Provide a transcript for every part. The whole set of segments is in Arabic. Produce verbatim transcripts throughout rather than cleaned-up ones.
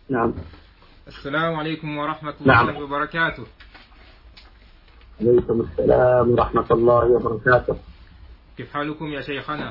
نعم. السلام عليكم ورحمة الله نعم. وبركاته. عليكم السلام ورحمة الله وبركاته. كيف حالكم يا شيخنا؟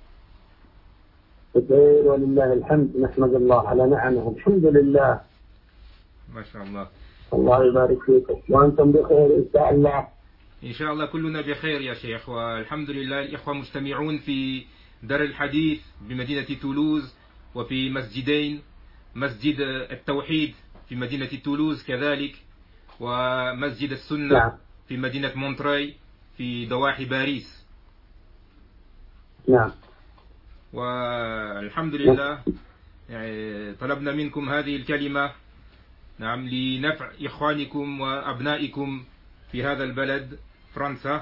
بخير ولله الحمد، نحمد الله على نعمه، الحمد لله. ما شاء الله. الله يبارك فيكم وأنتم بخير إن شاء الله. إن شاء الله كلنا بخير يا شيخ، والحمد لله. الإخوة مجتمعون في دار الحديث بمدينة تولوز، وفي مسجدين، مسجد التوحيد في مدينة تولوز كذلك، ومسجد السنة نعم. في مدينة مونتري في ضواحي باريس. نعم. والحمد لله يعني طلبنا منكم هذه الكلمة نعم لنفع إخوانكم وأبنائكم في هذا البلد فرنسا.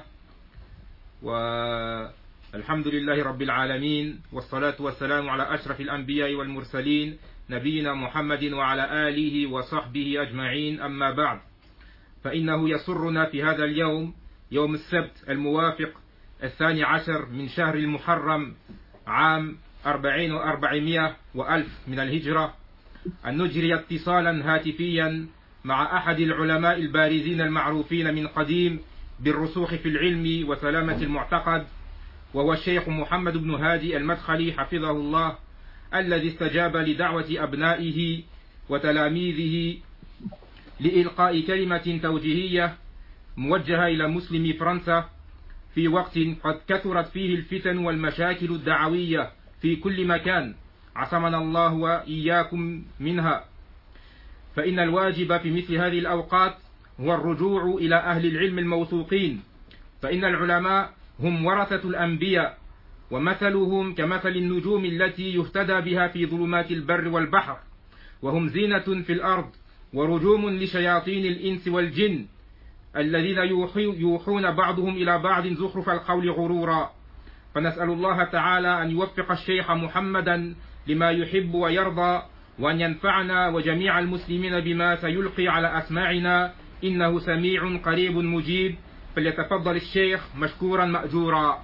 والحمد لله رب العالمين، والصلاة والسلام على أشرف الأنبياء والمرسلين نبينا محمد وعلى آله وصحبه أجمعين. أما بعد، فإنه يسرنا في هذا اليوم، يوم السبت الموافق الثاني عشر من شهر المحرم عام أربعين وأربعمائة وألف من الهجرة، أن نجري اتصالا هاتفيا مع أحد العلماء البارزين المعروفين من قديم بالرسوخ في العلم وسلامة المعتقد، وهو الشيخ محمد بن هادي المدخلي حفظه الله، الذي استجاب لدعوة أبنائه وتلاميذه لإلقاء كلمة توجيهية موجهة إلى مسلمي فرنسا في وقت قد كثرت فيه الفتن والمشاكل الدعوية في كل مكان، عصمنا الله وإياكم منها. فإن الواجب في مثل هذه الأوقات هو الرجوع إلى أهل العلم الموثوقين، فإن العلماء هم ورثة الأنبياء، ومثلهم كمثل النجوم التي يهتدى بها في ظلمات البر والبحر، وهم زينة في الأرض ورجوم لشياطين الإنس والجن الذين يوحون بعضهم إلى بعض زخرف القول غرورا. فنسأل الله تعالى أن يوفق الشيخ محمدا لما يحب ويرضى، وأن ينفعنا وجميع المسلمين بما سيلقي على أسماعنا، إنه سميع قريب مجيب. فليتفضل الشيخ مشكورا مأجورا.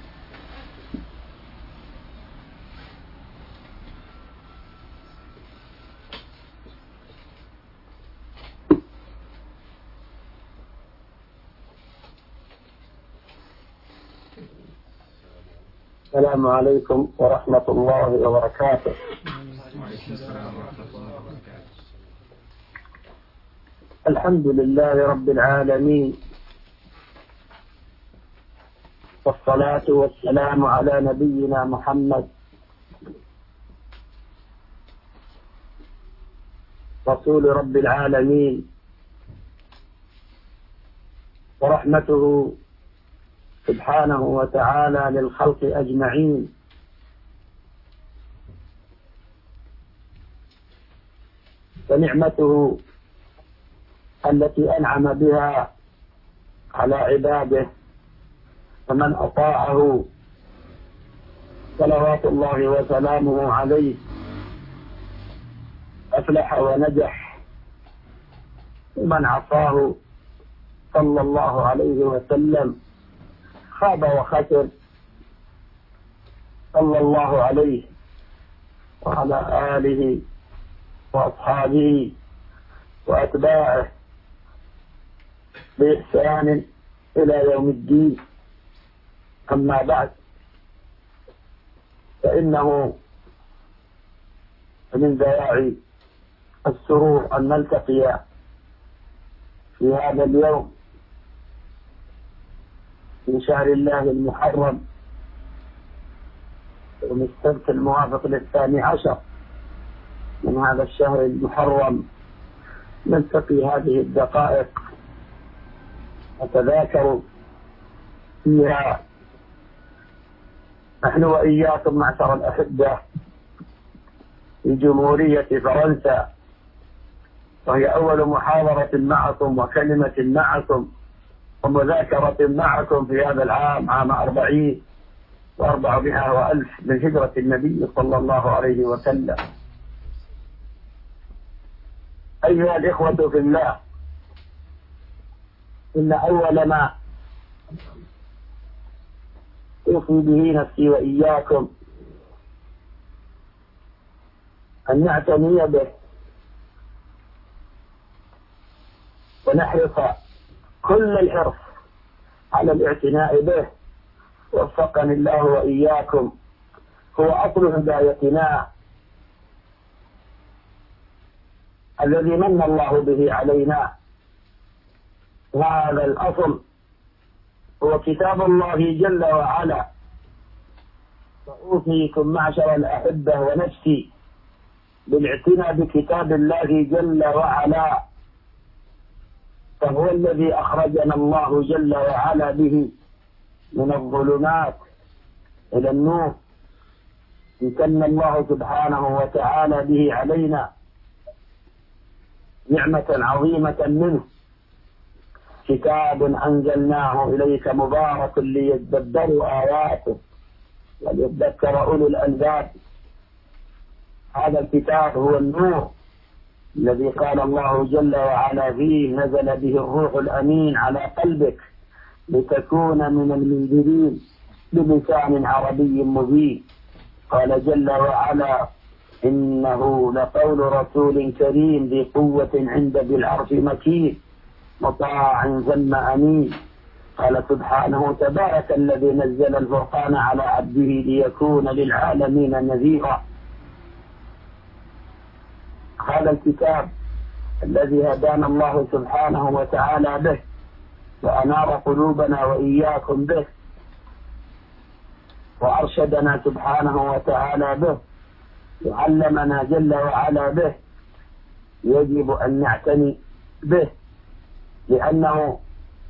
السلام عليكم ورحمة الله وبركاته. وعليكم السلام ورحمة الله وبركاته. الحمد لله رب العالمين، والصلاة والسلام على نبينا محمد رسول رب العالمين، ورحمته سبحانه وتعالى للخلق أجمعين. ونعمته التي أنعم بها على عباده، فمن أطاعه صلوات الله وسلامه عليه أفلح ونجح، ومن عصاه صلى الله عليه وسلم خاب وخسر، صلى الله عليه وعلى آله وأصحابه وأتباعه بإحسان إلى يوم الدين. أما بعد، فإنه من دواعي السرور أن نلتقي في هذا اليوم من شهر الله المحرم، يوم السبت الموافق للثاني عشر من هذا الشهر المحرم، نلتقي هذه الدقائق نتذاكر فيها نحن وإياكم معشر الأحبة في جمهورية فرنسا، وهي أول محاضرة معكم وكلمة معكم ومذاكرة معكم في هذا العام، عام أربعين وأربعمائة وألف من هجرة النبي صلى الله عليه وسلم. أيها الإخوة في الله، إن أول ما أوصي به نفسي وإياكم أن نعتني به ونحرص كل الحرص على الاعتناء به. وفقني الله وإياكم، هو أصل هدايتنا الذي من الله به علينا. وهذا الأصل هو كتاب الله جل وعلا. فأوصيكم معشر الأحبة ونفسي بالاعتناء بكتاب الله جل وعلا، فهو الذي أخرجنا الله جل وعلا به من الظلمات إلى النور. امتن الله سبحانه وتعالى به علينا نعمة عظيمة منه، كتاب أنزلناه إليك مبارك ليتدبروا آياته وليذكر أولو الألباب. هذا الكتاب هو النور الذي قال الله جل وعلا فيه: نزل به الروح الأمين على قلبك لتكون من المنذرين بلسان عربي مبين. قال جل وعلا: إنه لقول رسول كريم ذي قوة عند ذي العرش مكين مطاع ثم أمين. قال سبحانه: تبارك الذي نزل الفرقان على عبده ليكون للعالمين نذيرا. هذا الكتاب الذي هدانا الله سبحانه وتعالى به وأنار قلوبنا وإياكم به وأرشدنا سبحانه وتعالى به وعلمنا جل وعلا به، يجب أن نعتني به، لأنه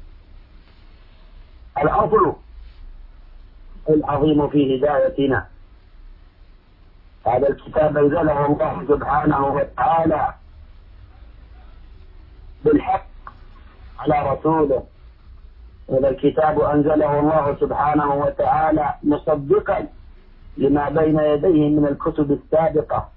الأصل العظيم في هدايتنا. هذا الكتاب أنزله الله سبحانه وتعالى بالحق على رسوله. هذا الكتاب أنزله الله سبحانه وتعالى مصدقا لما بين يديه من الكتب السابقة،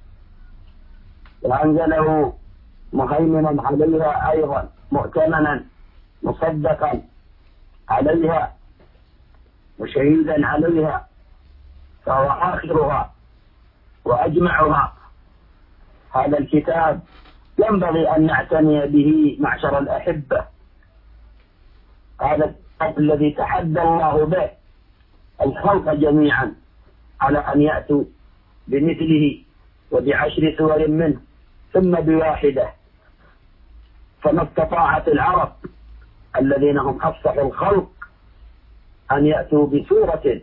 وأنزله مهيمنا عليها أيضا، مؤتمنا مصدقا عليها وشهيدا عليها، فهو آخرها وأجمعها. هذا الكتاب ينبغي أن نعتني به معشر الأحبة. هذا الكتاب الذي تحدى الله به الخلق جميعا على أن يأتوا بمثله وبعشر سور منه ثم بواحدة، فما استطاعت العرب الذين هم أفصح الخلق أن يأتوا بسورة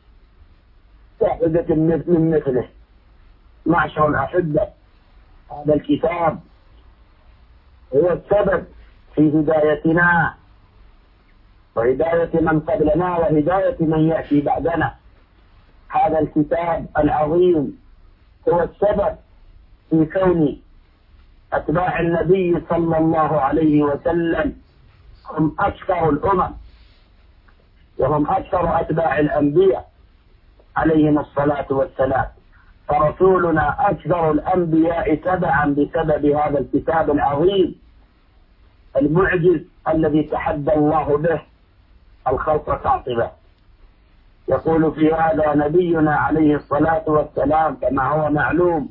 واحدة من مثله. معشر الأحبة، هذا الكتاب هو السبب في هدايتنا وهداية من قبلنا وهداية من يأتي بعدنا. هذا الكتاب العظيم هو السبب في كون أتباع النبي صلى الله عليه وسلم هم أكثر الأمم وهم أكثر أتباع الأنبياء عليهم الصلاة والسلام. فرسولنا أكثر الأنبياء تبعا بسبب هذا الكتاب العظيم المعجز الذي تحدى الله به الخلق قاطبة. يقول في هذا نبينا عليه الصلاة والسلام كما هو معلوم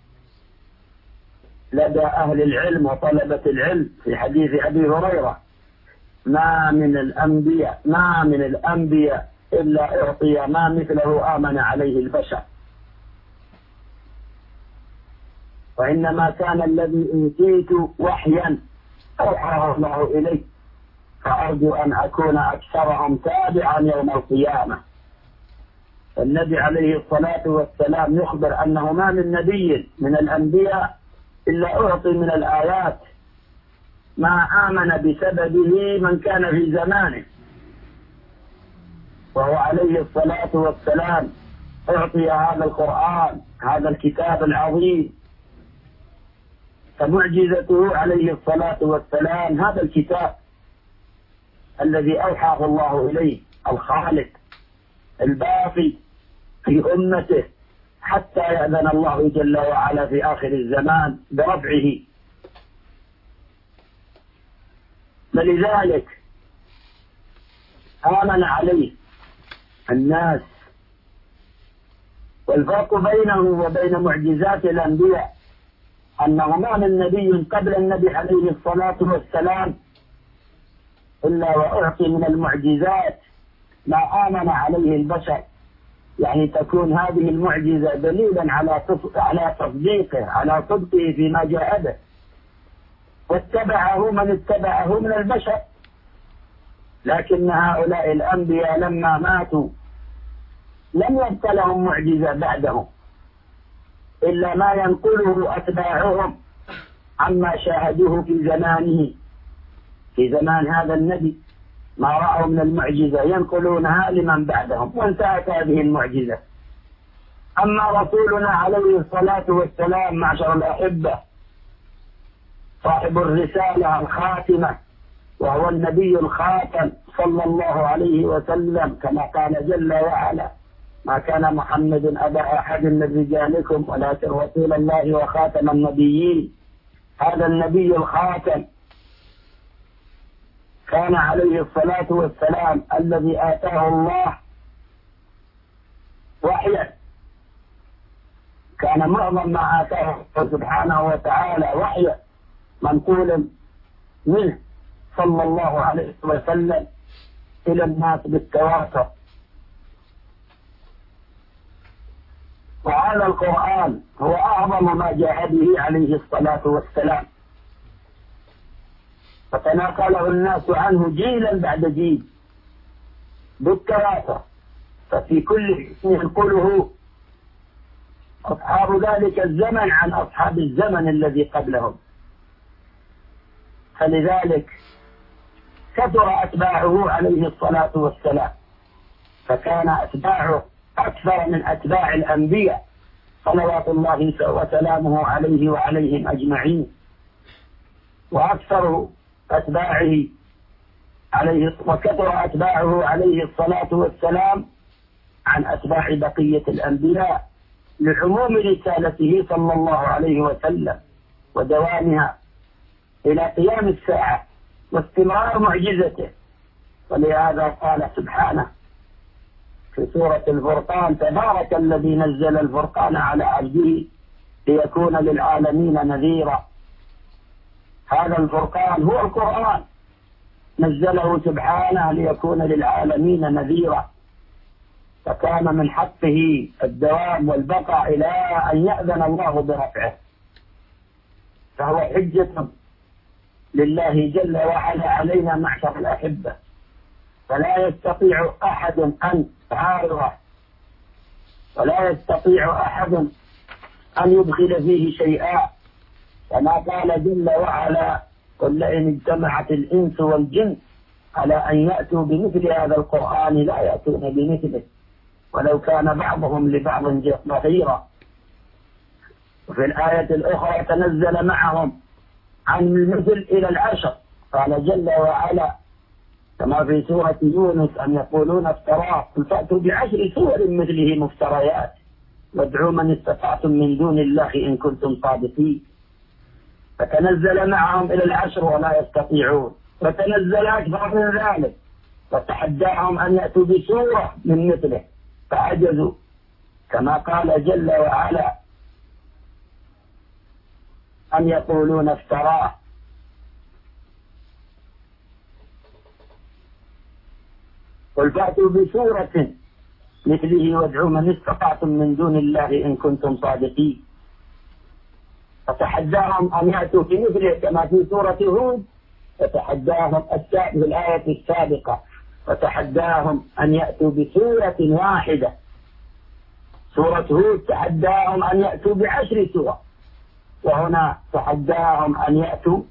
لدى أهل العلم وطلبة العلم في حديث أبي هريرة: ما من الأنبياء ما من الأنبياء إلا أعطي ما مثله آمن عليه البشر، وإنما كان الذي أوتيت وحيا أوحاه الله إلي، فأرجو أن أكون أكثرهم تابعا يوم القيامة. النبي عليه الصلاة والسلام يخبر أنه ما من نبي من الأنبياء إلا أعطي من الآيات ما آمن بسببه من كان في زمانه، وهو عليه الصلاة والسلام أعطي هذا القرآن هذا الكتاب العظيم. فمعجزته عليه الصلاة والسلام هذا الكتاب الذي أوحاه الله إليه الخالق الباقي في أمته حتى يأذن الله جل وعلا في آخر الزمان برفعه. فلذلك آمن عليه الناس. والفرق بينه وبين معجزات الأنبياء أنه ما من نبي قبل النبي عليه الصلاة والسلام إلا وأعطي من المعجزات ما آمن عليه البشر، يعني تكون هذه المعجزة دليلا على على تصديقه على صدقه فيما جاء به، واتبعه من اتبعه من البشر. لكن هؤلاء الأنبياء لما ماتوا لم يبق لهم معجزة بعدهم إلا ما ينقله أتباعهم عما شاهدوه في زمانه، في زمان هذا النبي ما رأوا من المعجزة ينقلونها لمن بعدهم، وانتهت هذه المعجزة. أما رسولنا عليه الصلاة والسلام معشر الأحبة صاحب الرسالة الخاتمة، وهو النبي الخاتم صلى الله عليه وسلم، كما قال جل وعلا: ما كان محمد أبا أحد من رجالكم ولكن رسول الله وخاتم النبيين. هذا النبي الخاتم كان عليه الصلاة والسلام الذي آتاه الله وحيا، كان معظم ما آتاه سبحانه وتعالى وحيا منقول منه صلى الله عليه وسلم إلى الناس بالتواتر. وهذا القرآن هو أعظم ما جاء به عليه الصلاة والسلام، فتناقله الناس عنه جيلا بعد جيل بالتواتر، ففي كل ينقله أصحاب ذلك الزمن عن أصحاب الزمن الذي قبلهم. فلذلك كثر أتباعه عليه الصلاة والسلام، فكان أتباعه أكثر من أتباع الأنبياء صلوات الله وسلامه عليه وعليهم أجمعين، وأكثر أتباعه عليه وكثر أتباعه عليه الصلاة والسلام عن أتباع بقية الأنبياء لعموم رسالته صلى الله عليه وسلم ودوامها إلى قيام الساعة واستمرار معجزته. ولهذا قال سبحانه في سورة الفرقان: تبارك الذي نزل الفرقان على عبده ليكون للعالمين نذيرا. هذا الفرقان هو القرآن، نزله سبحانه ليكون للعالمين نذيرا، فكان من حقه الدوام والبقاء إلى أن يأذن الله برفعه، فهو حجة لله جل وعلا علينا معشر الأحبة، فلا يستطيع أحد أن يعارضه، ولا يستطيع أحد أن يدخل فيه شيئا، كما قال جل وعلا: قل لئن اجتمعت الإنس والجن على أن يأتوا بمثل هذا القرآن لا يأتون بمثله ولو كان بعضهم لبعض ظهيرا. وفي الآية الأخرى: تنزل معهم عن المثل إلى العشر، قال جل وعلا كما في سورة يونس: أن يقولون افتراه، قل فأتوا بعشر سور مثله مفتريات وادعوا من استطعتم من دون الله إن كنتم صادقين. فتنزل معهم إلى العشر ولا يستطيعون، وتنزل أكثر من ذلك وتحداهم أن يأتوا بسورة من مثله فعجزوا، كما قال جل وعلا: أن يقولون افتراه. قل فأتوا بسورة مثله وادعوا من استطعتم من دون الله إن كنتم صادقين. فتحداهم أن يأتوا بمثله كما في سورة هود، فتحداهم في الآية السابقة فتحداهم أن يأتوا بسورة واحدة. سورة هود تحداهم أن يأتوا بعشر سور، وهنا تحداهم أن يأتوا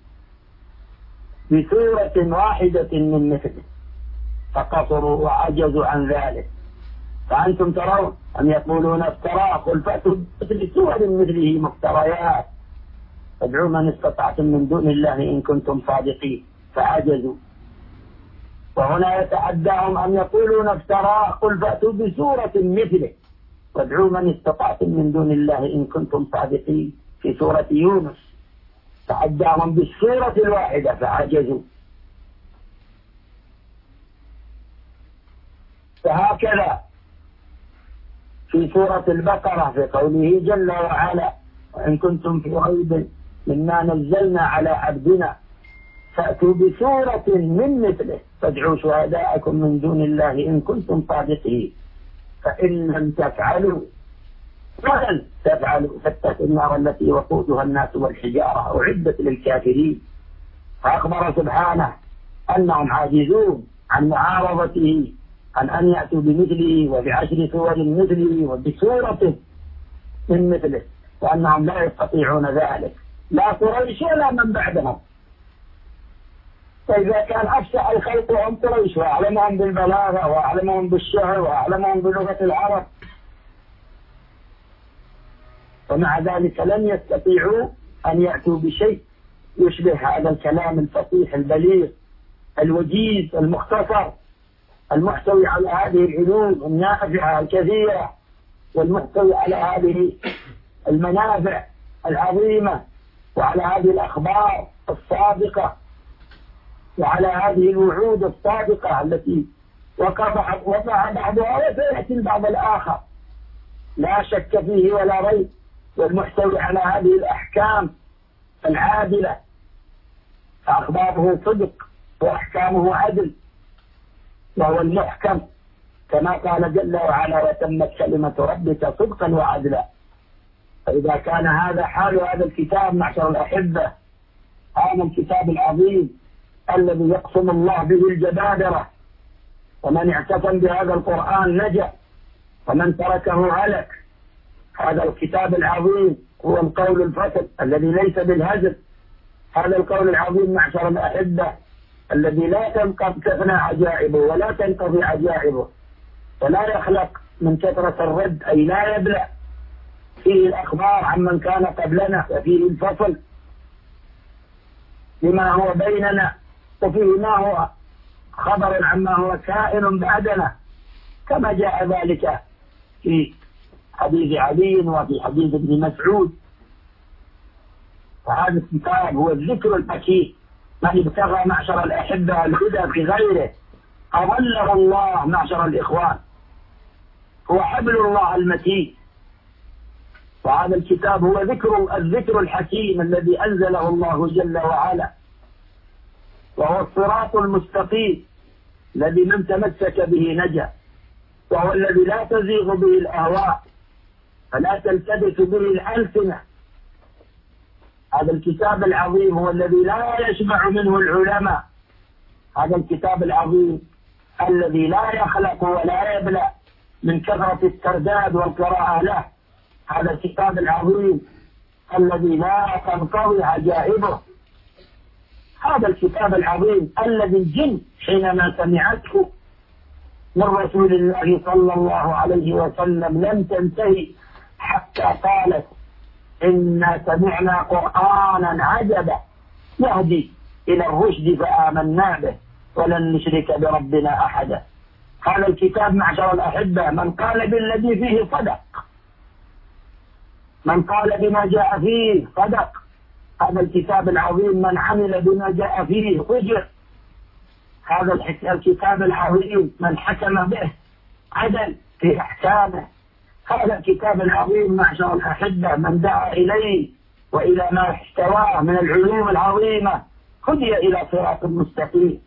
بسورة واحدة من مثله، فقصروا وعجزوا عن ذلك. فأنتم ترون أن يقولون افتراه، قل فأتوا بسور مثله مفتريات فادعوا من استطعتم من دون الله إن كنتم صادقين، فعجزوا. وهنا يتحداهم أن يقولون افتراه، قل فأتوا بسورة مثله وادعوا من استطعتم من دون الله إن كنتم صادقين في سورة يونس. تحداهم بالسورة الواحدة فعجزوا. فهكذا في سورة البقرة في قوله جل وعلا: وإن كنتم في ريب مما نزلنا على عبدنا فأتوا بسورة من مثله فادعوا شهداءكم من دون الله إن كنتم صادقين فإن لم تفعلوا ولن تفعلوا فاتقوا النار التي وقودها الناس والحجارة أعدت للكافرين. فأخبر سبحانه أنهم عاجزون عن معارضته عن أن يأتوا بمثله وبعشر سور مثله وبسورة من مثله وأنهم لا يستطيعون ذلك لا قريش ولا من بعدهم. فإذا كان أفسح الخلق هم قريش وأعلمهم بالبلاغة وأعلمهم بالشعر وأعلمهم بلغة العرب ومع ذلك لن يستطيعوا أن يأتوا بشيء يشبه هذا الكلام الفصيح البليغ الوجيز المختصر المحتوي على هذه العلوم النافعة الكثيرة والمحتوي على هذه المنافع العظيمة وعلى هذه الأخبار الصادقة وعلى هذه الوعود الصادقة التي وقع وقع بعضها وسيأتي البعض الآخر لا شك فيه ولا ريب والمحتوي على هذه الأحكام العادلة فأخباره صدق وأحكامه عدل وهو المحكم كما قال جل وعلا وتمت كلمة ربك صدقا وعدلا. فإذا كان هذا حال هذا الكتاب معشر الأحبة هذا الكتاب العظيم الذي يقسم الله به الجبابرة ومن اعتصم بهذا القرآن نجا ومن تركه هلك. هذا الكتاب العظيم هو القول الفصل الذي ليس بالهزل. هذا القول العظيم معشر الأحبة الذي لا تفنى عجائبه ولا تنقضي عجائبه ولا يخلق من كثرة الرد أي لا يبلع فيه الأخبار عمن كان قبلنا وفيه الفصل لما هو بيننا وفيه ما هو خبر عما هو كائن بعدنا كما جاء ذلك في حديث علي وفي حديث ابن مسعود. فهذا الكتاب هو الذكر الحكيم من ابتغى معشر الأحبة الهدى في غيره أضله الله معشر الإخوان هو حبل الله المتين. وهذا الكتاب هو ذكر الذكر الحكيم الذي أنزله الله جل وعلا وهو الصراط المستقيم الذي من تمسك به نجا وهو الذي لا تزيغ به الأهواء فلا تلتبس به الألسنة. هذا الكتاب العظيم هو الذي لا يشبع منه العلماء. هذا الكتاب العظيم الذي لا يخلق ولا يبلع من كثرة الترداد والقراءة له. هذا الكتاب العظيم الذي لا تنقضي عجائبه. هذا الكتاب العظيم الذي الجن حينما سمعته من رسول الله صلى الله عليه وسلم لم تنتهي حتى قالت إنا سمعنا قرآنا عجبا يهدي إلى الرشد فآمنا به ولن نشرك بربنا أحدا. هذا الكتاب معشر الأحبة من قال بالذي فيه صدق من قال بما جاء فيه صدق. هذا الكتاب العظيم من عمل بما جاء فيه أجر. هذا الكتاب العظيم من حكم به عدل في أحكامه. هذا الكتاب العظيم معشر الأحبة من دعا إليه وإلى ما احتواه من العلوم العظيمة هدي إلى صراط مستقيم.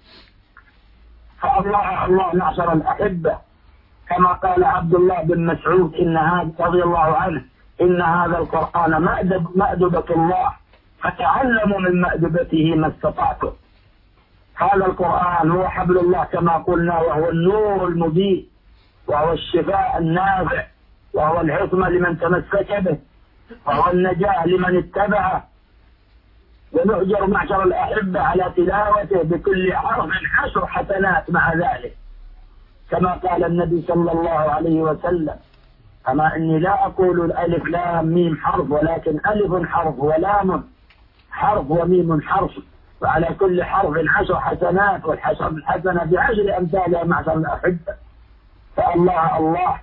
فالله الله معشر الأحبة كما قال عبد الله بن مسعود إن هذا رضي الله عنه إن هذا القرآن مأدب مأدبة الله فتعلموا من مأدبته ما استطعتم. هذا القرآن هو حبل الله كما قلنا وهو النور المبين وهو الشفاء النافع وهو العصمة لمن تمسك به وهو النجاة لمن اتبعه. ونؤجر معشر الأحبة على تلاوته بكل حرف عشر حسنات مع ذلك كما قال النبي صلى الله عليه وسلم أما إني لا أقول الألف لام ميم حرف ولكن ألف حرف ولام حرف وميم حرف وعلى كل حرف عشر حسنات والحسنة الحسنة بعشر أمثالها معشر الأحبة. فالله الله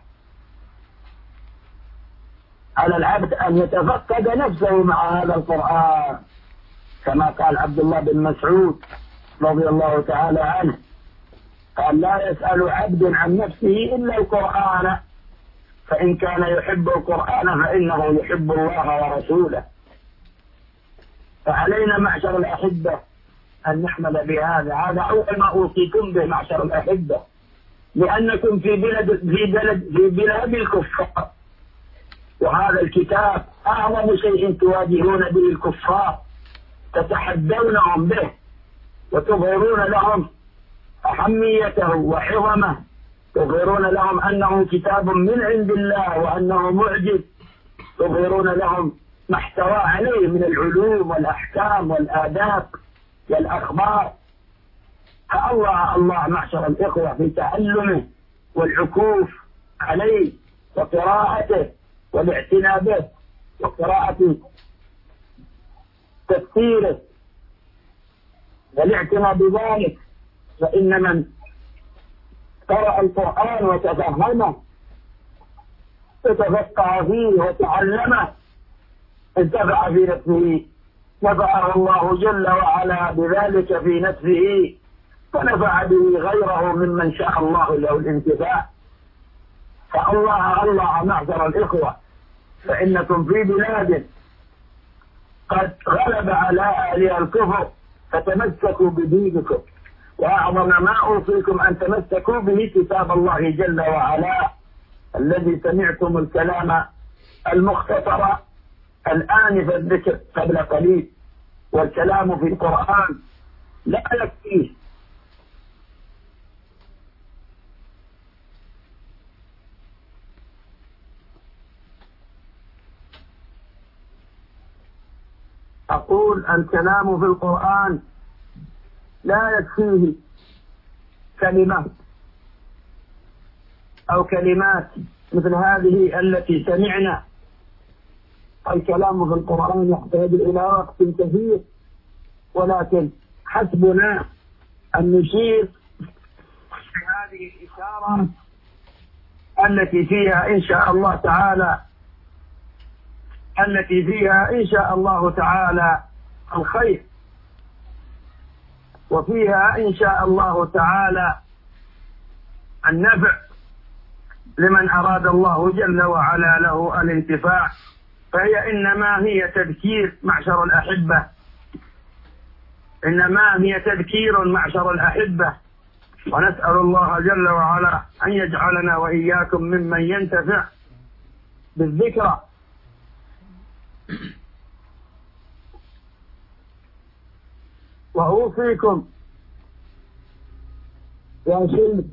على العبد أن يتفقد نفسه مع هذا القرآن كما قال عبد الله بن مسعود رضي الله تعالى عنه قال لا يسأل عبد عن نفسه إلا القرآن فإن كان يحب القرآن فإنه يحب الله ورسوله. فعلينا معشر الأحبة أن نحمل بهذا. هذا أول ما أوصيكم به معشر الأحبة، لأنكم في بلد في بلد في بلاد الكفار، وهذا الكتاب أعظم شيء تواجهون به الكفار، تتحدونهم به وتظهرون لهم أهميته وعظمه، تظهرون لهم أنه كتاب من عند الله وأنه معجز، تظهرون لهم ما احتوى عليه من العلوم والأحكام والآداب والأخبار. فالله الله معشر الإخوة في تعلمه والعكوف عليه وقراءته والاعتناء به وقراءة تفسيره والاعتناء بذلك، فإن من قرأ القرآن وتفهمه وتفقه فيه وتعلمه انتفع في نفسه، نفعه الله جل وعلا بذلك في نفسه، ونفع به غيره ممن شاء الله له الانتفاع. فالله الله معشر الإخوة، فإنكم في بلاد قد غلب على أهلها الكفر، فتمسكوا بدينكم، وأعظم ما أوصيكم أن تمسكوا به كتاب الله جل وعلا الذي سمعتم الكلام المختصر الآن في الذكر قبل قليل، والكلام في القرآن لا يكفيه. أقول الكلام في القرآن لا يكفيه كلمة أو كلمات مثل هذه التي سمعنا. الكلام في القرآن يحتاج إلى وقت كثير، ولكن حسبنا أن نشير بهذه الإشارة التي فيها إن شاء الله تعالى التي فيها إن شاء الله تعالى الخير، وفيها إن شاء الله تعالى النفع لمن أراد الله جل وعلا له الانتفاع. فهي إنما هي تذكير معشر الأحبة، إنما هي تذكير معشر الأحبة، ونسأل الله جل وعلا أن يجعلنا وإياكم ممن ينتفع بالذكرى. وأوصيكم يا شيخ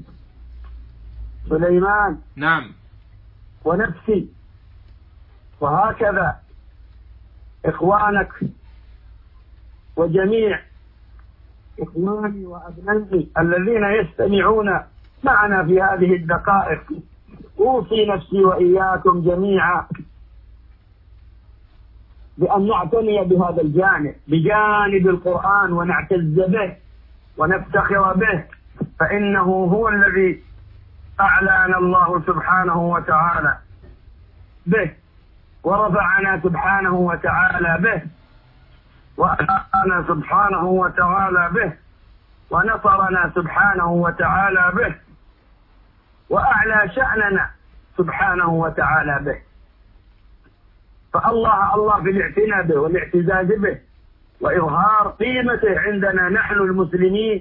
سليمان نعم ونفسي، وهكذا إخوانك وجميع إخواني وأبنائي الذين يستمعون معنا في هذه الدقائق، أوصي نفسي وإياكم جميعا بأن نعتني بهذا الجانب، بجانب القرآن، ونعتز به ونفتخر به، فإنه هو الذي أعلانا الله سبحانه وتعالى به، ورفعنا سبحانه وتعالى به، وأعلانا سبحانه وتعالى به، ونصرنا سبحانه وتعالى به، وأعلى شأننا سبحانه وتعالى به. فالله الله في الاعتناء به والاعتزاز به وإظهار قيمته عندنا نحن المسلمين،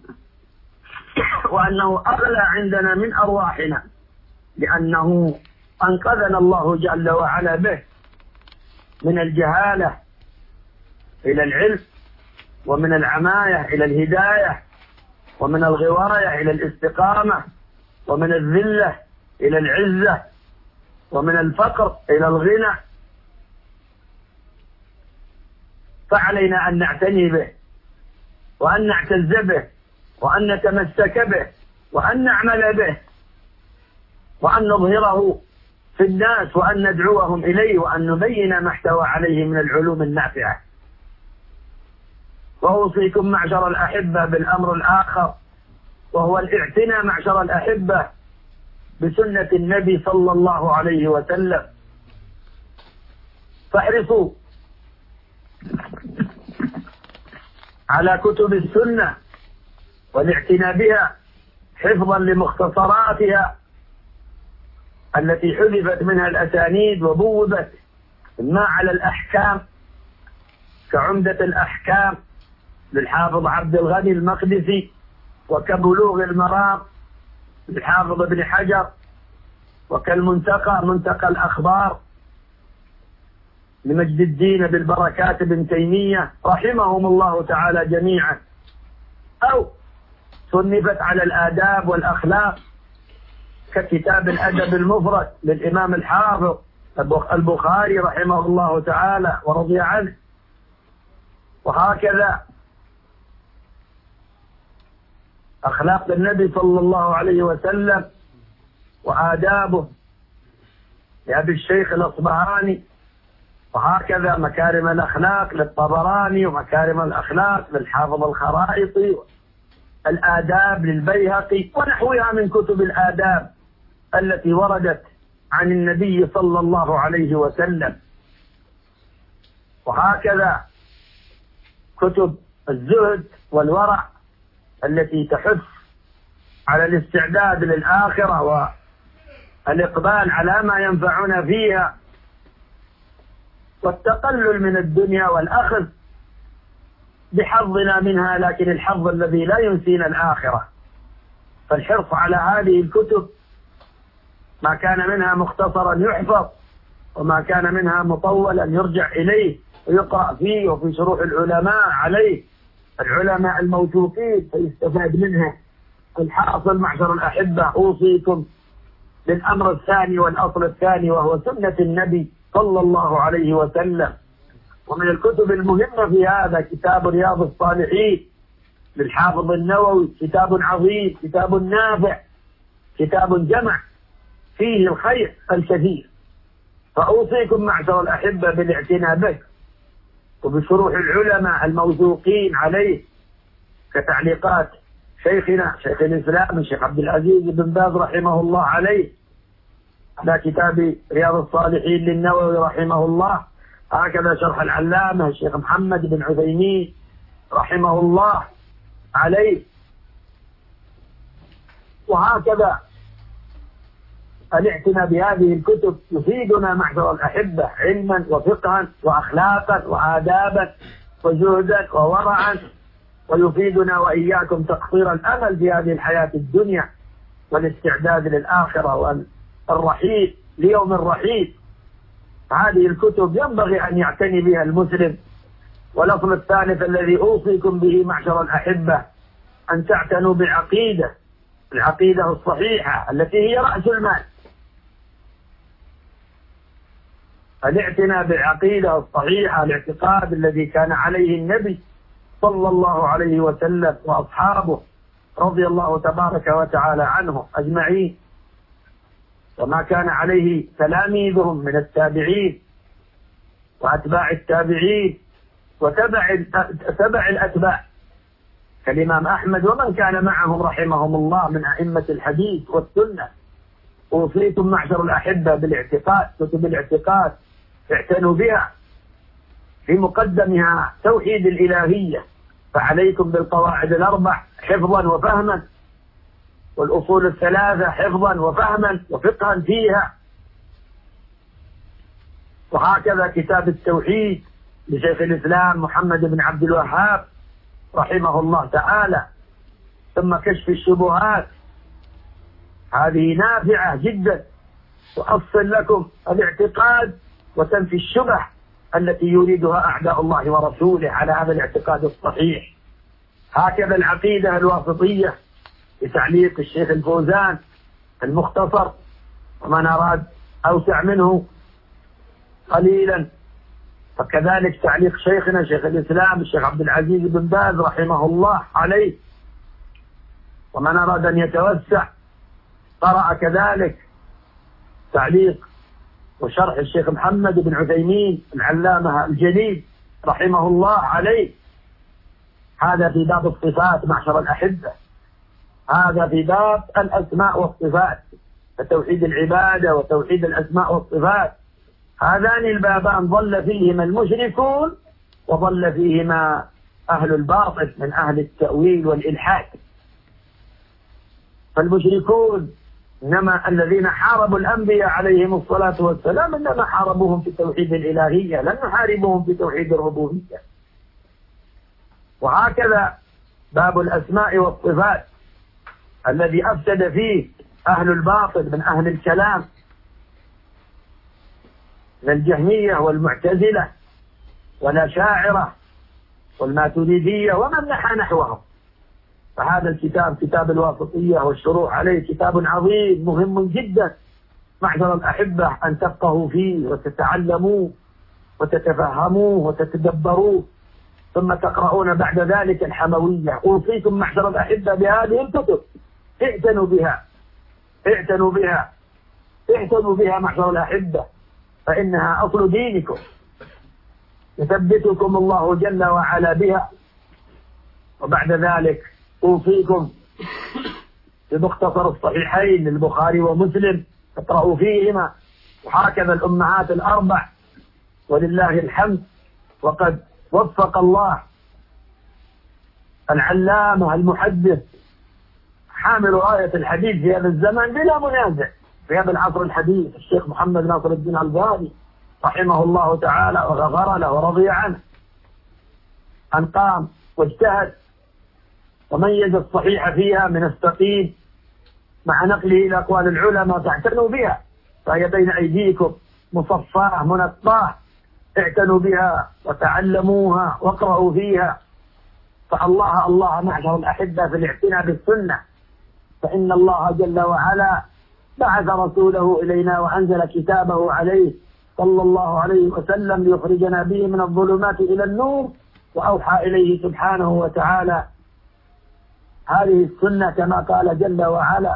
وأنه أغلى عندنا من أرواحنا، لأنه أنقذنا الله جل وعلا به من الجهالة إلى العلم، ومن العماية إلى الهداية، ومن الغواية إلى الاستقامة، ومن الذلة إلى العزة، ومن الفقر إلى الغنى. فعلينا أن نعتني به، وأن نعتز به، وأن نتمسك به، وأن نعمل به، وأن نظهره في الناس، وأن ندعوهم إليه، وأن نبين ما احتوى عليه من العلوم النافعة. وأوصيكم معشر الأحبة بالأمر الآخر، وهو الاعتناء معشر الأحبة بسنة النبي صلى الله عليه وسلم. فاحرصوا على كتب السنة والاعتناء بها حفظا لمختصراتها التي حذفت منها الأسانيد وبوبت، إما على الأحكام كعمدة الأحكام للحافظ عبد الغني المقدسي، وكبلوغ المرام للحافظ ابن حجر، وكالمنتقى منتقى الأخبار لمجد الدين بالبركات بن تيمية رحمهم الله تعالى جميعا، أو صنفت على الآداب والأخلاق ككتاب الأدب المفرد للإمام الحافظ البخاري رحمه الله تعالى ورضي عنه. وهكذا أخلاق النبي صلى الله عليه وسلم وآدابه لأبي الشيخ الأصبهاني، وهكذا مكارم الأخلاق للطبراني، ومكارم الأخلاق للحافظ الخرائطي، الآداب للبيهقي، ونحوها من كتب الآداب التي وردت عن النبي صلى الله عليه وسلم. وهكذا كتب الزهد والورع التي تحث على الاستعداد للآخرة والإقبال على ما ينفعنا فيها، والتقلل من الدنيا والأخذ بحظنا منها، لكن الحظ الذي لا ينسينا الآخرة. فالحرص على هذه الكتب ما كان منها مختصرا يحفظ، وما كان منها مطولا يرجع إليه ويقرأ فيه، وفي شروح العلماء عليه العلماء الموثوقين فيستفاد منها. الحاصل معشر الأحبة أوصيكم بالأمر الثاني والأصل الثاني، وهو سنة النبي صلى الله عليه وسلم. ومن الكتب المهمة في هذا كتاب رياض الصالحين للحافظ النووي، كتاب عظيم، كتاب نافع، كتاب جمع فيه الخير الكثير. فأوصيكم معشر الأحبة بالاعتناء به وبشروح العلماء الموثوقين عليه، كتعليقات شيخنا شيخ الإسلام الشيخ عبد العزيز بن باز رحمه الله عليه على كتاب رياض الصالحين للنووي رحمه الله، هكذا شرح العلامة الشيخ محمد بن عثيمين رحمه الله عليه. وهكذا الاعتناء بهذه الكتب يفيدنا معشر الأحبة علما وفقها وأخلاقا وآدابا وزهدا وورعا، ويفيدنا وإياكم تقصير الأمل في هذه الحياة الدنيا والاستعداد للآخرة والرحيل ليوم الرحيل. هذه الكتب ينبغي أن يعتني بها المسلم. والأصل الثالث الذي أوصيكم به معشر الأحبة أن تعتنوا بالعقيدة، العقيدة الصحيحة التي هي رأس المال. الاعتناء بالعقيدة الصحيحة، الاعتقاد الذي كان عليه النبي صلى الله عليه وسلم وأصحابه رضي الله تبارك وتعالى عنهم أجمعين، وما كان عليه تلاميذهم من التابعين وأتباع التابعين وتبع تبع الأتباع كالإمام أحمد ومن كان معهم رحمهم الله من أئمة الحديث والسنة. أوصيكم معشر الأحبة بالاعتقاد، كتب الاعتقاد اعتنوا بها، في مقدمها توحيد الإلهية، فعليكم بالقواعد الأربع حفظا وفهما، والأصول الثلاثة حفظا وفهما وفقها فيها. وهكذا كتاب التوحيد لشيخ الإسلام محمد بن عبد الوهاب رحمه الله تعالى، ثم كشف الشبهات، هذه نافعة جدا تؤصل لكم الاعتقاد وتنفي الشبه التي يريدها أعداء الله ورسوله على هذا الاعتقاد الصحيح. هكذا العقيدة الواسطية بتعليق الشيخ الفوزان المختصر، ومن أراد أوسع منه قليلا فكذلك تعليق شيخنا شيخ الإسلام الشيخ عبد العزيز بن باز رحمه الله عليه، ومن أراد أن يتوسع قرأ كذلك تعليق وشرح الشيخ محمد بن عثيمين العلامة الجليل رحمه الله عليه. هذا في باب الصفات معشر الأحبة، هذا في باب الأسماء والصفات، فتوحيد العبادة وتوحيد الأسماء والصفات، هذان البابان ضل فيهما المشركون وضل فيهما أهل الباطل من أهل التأويل والإلحاد. فالمشركون إنما الذين حاربوا الأنبياء عليهم الصلاة والسلام إنما حاربوهم في توحيد الإلهية، لم نحاربهم في توحيد الربوبية. وهكذا باب الأسماء والصفات الذي أفسد فيه أهل الباطل من أهل الكلام من الجهمية والمعتزلة والأشاعرة والماتريدية ومن نحى نحوهم. فهذا الكتاب كتاب الواسطية والشروح عليه كتاب عظيم مهم جدا، معذر الأحبة أن تفقهوا فيه وتتعلموه وتتفهموه وتتدبروه، ثم تقرؤون بعد ذلك الحموية. أوصيكم معذر الأحبة بهذه الكتب، اعتنوا بها اعتنوا بها اعتنوا بها معذر الأحبة، فإنها أصل دينكم، يثبتكم الله جل وعلا بها. وبعد ذلك أوصيكم بمختصر الصحيحين للبخاري ومسلم، اقرأوا فيهما، وهكذا الأمهات الأربع ولله الحمد. وقد وفق الله العلامة المحدث حامل آية الحديث في هذا الزمن بلا منازع في هذا العصر الحديث، الشيخ محمد ناصر الدين الألباني رحمه الله تعالى وغفر له ورضي عنه، أن قام واجتهد وميز الصحيح فيها من السقيم مع نقله إلى أقوال العلماء، فاعتنوا بها، فهي بين أيديكم مصفاة منقاة، اعتنوا بها وتعلموها واقرأوا فيها. فالله الله معشر الأحبة في الاعتناء بالسنة، فإن الله جل وعلا بعث رسوله إلينا وأنزل كتابه عليه صلى الله عليه وسلم ليخرجنا به من الظلمات إلى النور، وأوحى إليه سبحانه وتعالى هذه السنة كما قال جل وعلا: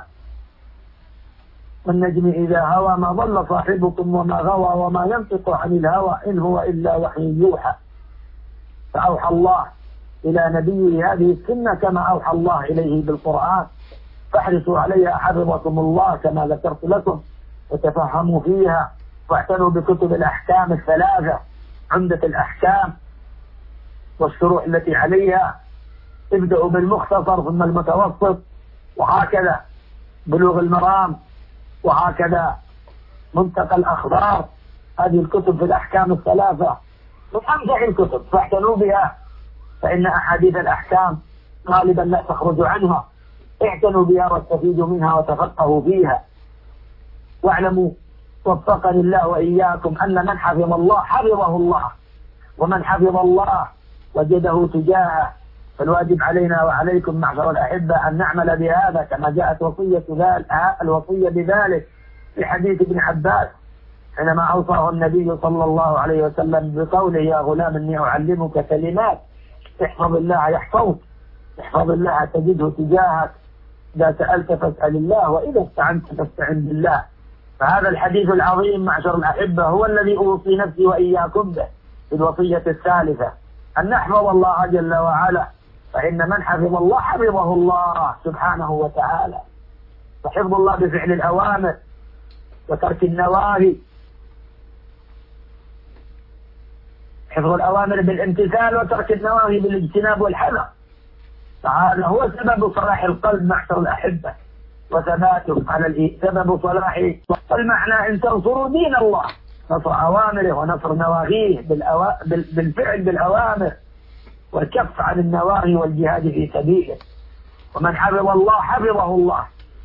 والنجم إذا هوى ما ضل صاحبكم وما غوى وما ينطق عن الهوى إن هو إلا وحي يوحى. فأوحى الله إلى نبيه هذه السنة كما أوحى الله إليه بالقرآن، فاحرصوا عليها حفظكم الله كما ذكرت لكم، وتفهموا فيها، واعتنوا بكتب الأحكام الثلاثة، عمدة الأحكام والشروح التي عليها، ابدأوا بالمختصر ثم المتوسط، وهكذا بلوغ المرام، وهكذا منتقى الأخبار. هذه الكتب في الأحكام الثلاثة من أمتع الكتب، فاعتنوا بها، فإن أحاديث الأحكام غالبا لا تخرج عنها، اعتنوا بها واستفيدوا منها وتفقهوا فيها. واعلموا وفقني الله وإياكم أن من حفظ الله حفظه الله، ومن حفظ الله وجده تجاهه. فالواجب علينا وعليكم معشر الأحبة أن نعمل بهذا كما جاءت وصية ذلك الوصية بذلك في حديث ابن عباس حينما أوصاه النبي صلى الله عليه وسلم بقوله: يا غلام إني أعلمك كلمات احفظ الله يحفظك، احفظ الله تجده تجاهك، إذا سألت فاسأل الله وإذا استعنت فاستعن بالله. فهذا الحديث العظيم معشر الأحبة هو الذي أوصي نفسي وإياكم به في الوصية الثالثة، أن نحفظ الله جل وعلا، فإن من حفظ الله حفظه الله سبحانه وتعالى. فحفظ الله بفعل الأوامر وترك النواهي، حفظ الأوامر بالامتثال وترك النواهي بالاجتناب والحذر، فهذا هو سبب صلاح القلب معشر الأحبة وثباته على الإيه سبب صلاحه. والمعنى إن تنصروا دين الله، نصر أوامره ونصر نواهيه بالأو... بال... بالفعل بالأوامر والكف عن النواهي والجهاد في سبيله. ومن حفظ الله حفظه الله.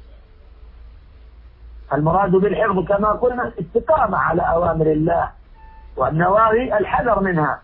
المراد بالحفظ كما قلنا الاستقامة على أوامر الله، والنواهي الحذر منها.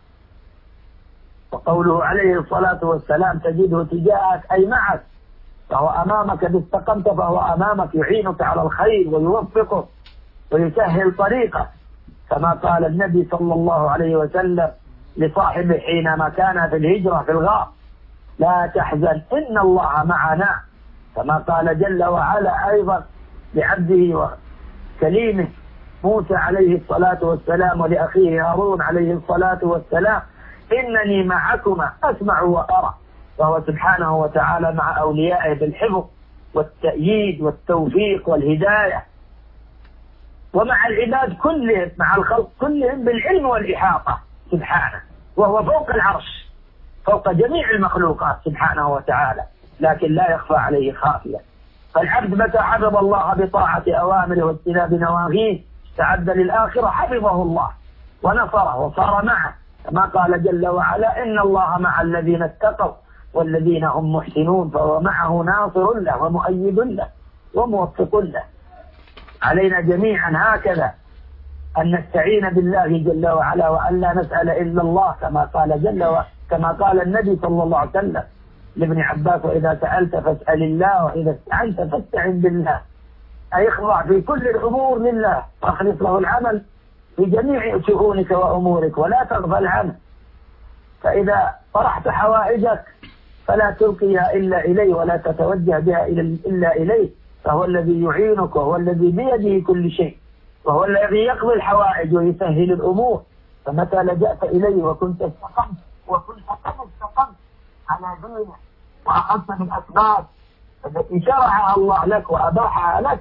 وقوله عليه الصلاة والسلام: تجده تجاهك أي معك، فهو أمامك، إذا استقمت فهو أمامك، يعينك على الخير ويوفقك ويسهل طريقك، كما قال النبي صلى الله عليه وسلم لصاحبه حينما كان في الهجرة في الغار: لا تحزن إن الله معنا. كما قال جل وعلا أيضا لعبده وكليمه موسى عليه الصلاة والسلام ولأخيه هارون عليه الصلاة والسلام: إنني معكما أسمع وأرى. فهو سبحانه وتعالى مع أوليائه بالحفظ والتأييد والتوفيق والهداية، ومع العباد كلهم، مع الخلق كلهم بالعلم والإحاطة سبحانه، وهو فوق العرش، فوق جميع المخلوقات سبحانه وتعالى، لكن لا يخفى عليه خافية. فالعبد متى حفظ الله بطاعة أوامره واجتناب نواهيه استعد للآخرة، حفظه الله ونصره وصار معه، كما قال جل وعلا إن الله مع الذين اتقوا والذين هم محسنون، فهو معه ناصر له ومؤيد له وموفق له. علينا جميعا هكذا أن نستعين بالله جل وعلا وأن لا نسأل إلا الله، كما قال جل وعلا كما قال النبي صلى الله عليه وسلم لابن عباس: وإذا سألت فاسأل الله وإذا استعنت فاستعن بالله. أي اخضع في كل الأمور لله واخلص له العمل في جميع شؤونك وأمورك ولا تغفل عنه. فإذا طرحت حوائجك فلا تلقيها إلا إليه ولا تتوجه بها إلا إليه، فهو الذي يعينك وهو الذي بيده كل شيء، وهو الذي يقضي الحوائج ويسهل الأمور. فمتى لجأت إليه وكنت استقمت وكنت قد استقمت على دينه وأخذت بالأسباب التي شرعها الله لك وأباحها لك،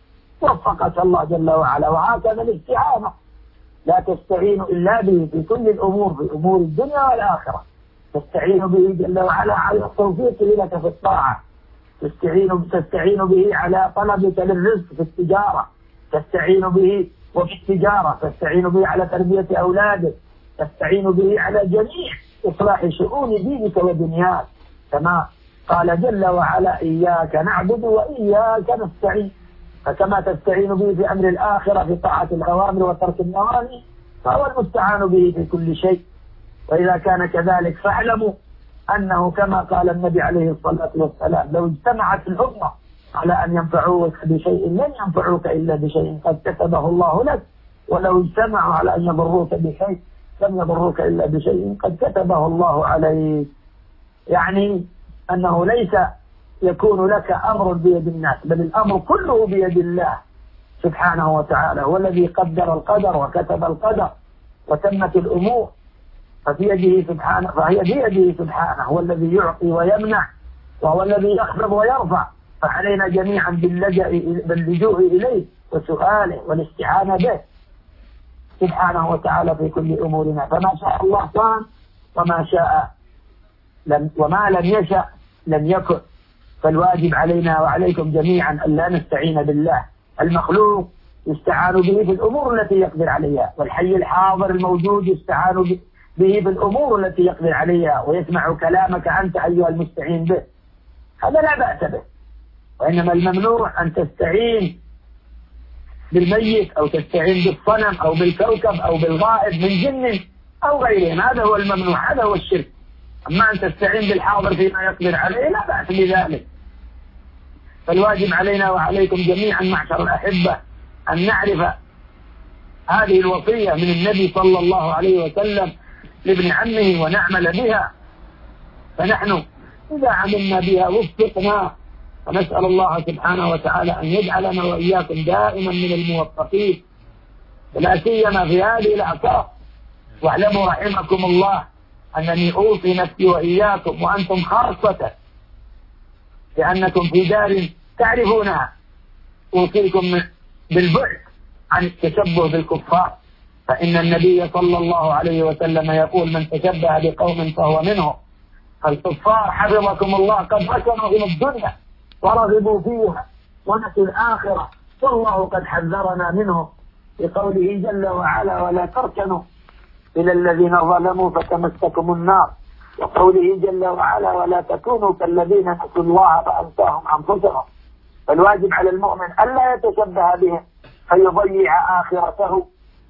وفقك الله جل وعلا. وهكذا الاستعانة، لا تستعين إلا به في كل الأمور، في أمور الدنيا والآخرة. تستعين به جل وعلا على التوفيق لك في الطاعة، تستعين تستعين به على طلبك للرزق في التجارة، تستعين به وفي التجارة تستعين به على تربية أولادك، تستعين به على جميع إصلاح شؤون دينك ودنياك، كما قال جل وعلا: إياك نعبد وإياك نستعين. فكما تستعين به في أمر الآخرة في طاعة الأوامر وترك النواهي، فهو المستعان به في كل شيء. وإذا كان كذلك فاعلموا أنه كما قال النبي عليه الصلاة والسلام: لو اجتمعت الأمة على أن ينفعوك بشيء لن ينفعوك إلا بشيء قد كتبه الله لك، ولو اجتمعوا على أن يضروك بشيء لم يضروك إلا بشيء قد كتبه الله عليك. يعني أنه ليس يكون لك أمر بيد الناس، بل الأمر كله بيد الله سبحانه وتعالى، هو الذي قدر القدر وكتب القدر وتمت الأمور، ففي يده سبحانه فهي بيده سبحانه، هو الذي يعطي ويمنع وهو الذي يخفض ويرفع. فعلينا جميعا باللجوء إليه وسؤاله والاستعانة به سبحانه وتعالى في كل أمورنا. فما شاء الله كان وما شاء لم وما لم يشأ لم يكن. فالواجب علينا وعليكم جميعا أن لا نستعين بالله. المخلوق يستعان به في الأمور التي يقدر عليها، والحي الحاضر الموجود يستعان به في الأمور التي يقدر عليها ويسمع كلامك أنت أيها المستعين به، هذا لا بأس به. وإنما الممنوع أن تستعين بالميت أو تستعين بالصنم أو بالكوكب أو بالغائب من جن أو غيرهم، هذا هو الممنوع، هذا هو الشرك. أما أن تستعين بالحاضر فيما يقدر عليه لا بأس بذلك. فالواجب علينا وعليكم جميعا معشر الأحبة أن نعرف هذه الوصية من النبي صلى الله عليه وسلم لابن عمه ونعمل بها. فنحن إذا عملنا بها وفقنا، ونسأل الله سبحانه وتعالى أن يجعلنا وإياكم دائما من الموفقين، ولا سيما في هذه الأعصار. واعلموا رحمكم الله أنني أوصي نفسي وإياكم وأنتم خاصة، لأنكم في دار تعرفونها، أوصيكم بالبعد عن التشبه بالكفار، فإن النبي صلى الله عليه وسلم يقول: من تشبه بقوم فهو منهم. الكفار حفظكم الله قد ركنوا إلى الدنيا ورغبوا فيها ونسوا الآخرة، والله قد حذرنا منهم بقوله جل وعلا: ولا تركنوا إلى الذين ظلموا فتمسكم النار، وقوله جل وعلا: ولا تكونوا كالذين نسوا الله فأنساهم أنفسهم. فالواجب على المؤمن ألا يتشبه بهم فيضيع آخرته،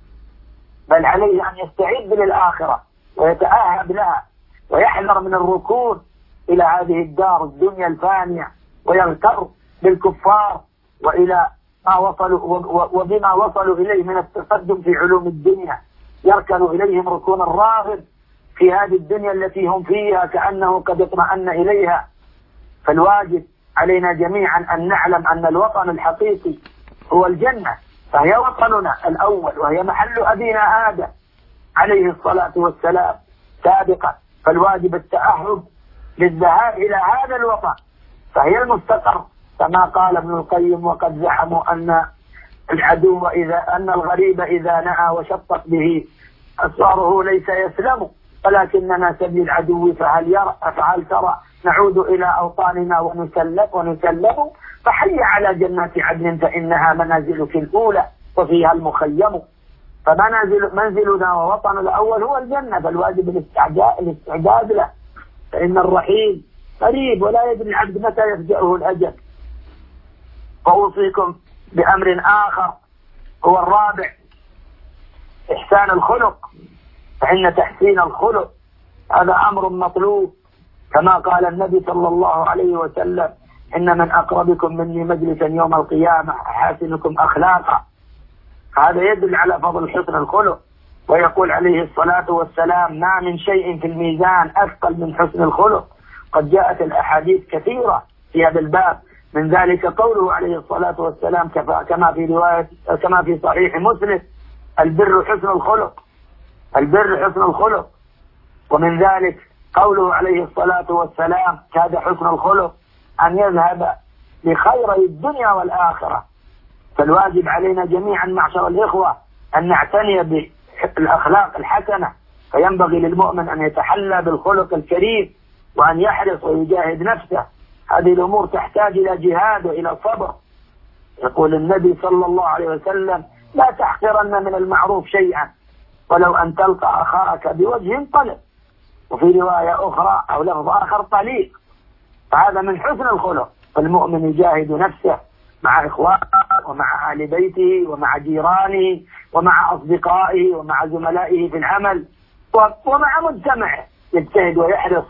بل عليه أن يستعد للآخرة ويتأهب لها ويحذر من الركون إلى هذه الدار الدنيا الفانية، ويغتر بالكفار وإلى ما وصلوا وبما وصلوا إليه من التقدم في علوم الدنيا، يركن إليهم ركون الراغب في هذه الدنيا التي هم فيها كأنه قد اطمأن إليها. فالواجب علينا جميعا أن نعلم أن الوطن الحقيقي هو الجنة، فهي وطننا الأول وهي محل أبينا آدم عليه الصلاة والسلام سابقا. فالواجب التأهب للذهاب إلى هذا الوطن، فهي المستقر، كما قال ابن القيم: وقد زعموا أن العدو إذا أن الغريب إذا نأى وشطت به أسواره ليس يسلم، ولكننا سبي العدو فهل يرى فهل ترى نعود إلى أوطاننا ونسلم ونسلم فحي على جنات عدن فإنها منازلك الأولى وفيها المخيم. فمنزل منزلنا ووطن الأول هو الجنة، فالواجب الاستعداد له، فإن الرحيل قريب ولا يدري العبد متى يفجأه الأجل. وأوصيكم بأمر آخر هو الرابع، إحسان الخلق، فإن تحسين الخلق هذا أمر مطلوب، كما قال النبي صلى الله عليه وسلم: إن من أقربكم مني مجلسا يوم القيامة أحاسنكم أخلاقا. هذا يدل على فضل حسن الخلق. ويقول عليه الصلاة والسلام: ما من شيء في الميزان أثقل من حسن الخلق. قد جاءت الأحاديث كثيرة في هذا الباب، من ذلك قوله عليه الصلاة والسلام كما في رواية كما في صحيح مسلم: البر حسن الخلق، البر حسن الخلق. ومن ذلك قوله عليه الصلاة والسلام: كاد حسن الخلق أن يذهب لخيري الدنيا والآخرة. فالواجب علينا جميعا معشر الإخوة أن نعتني بالأخلاق الحسنة، فينبغي للمؤمن أن يتحلى بالخلق الكريم وأن يحرص ويجاهد نفسه. هذه الأمور تحتاج إلى جهاد وإلى صبر. يقول النبي صلى الله عليه وسلم: لا تحقرن من المعروف شيئا ولو أن تلقى أخاك بوجه طلق، وفي رواية أخرى أو لفظ آخر طليق. فهذا من حسن الخلق، فالمؤمن يجاهد نفسه مع إخوانه ومع أهل بيته ومع جيرانه ومع أصدقائه ومع زملائه في العمل ومع مجتمعه، يجتهد ويحرص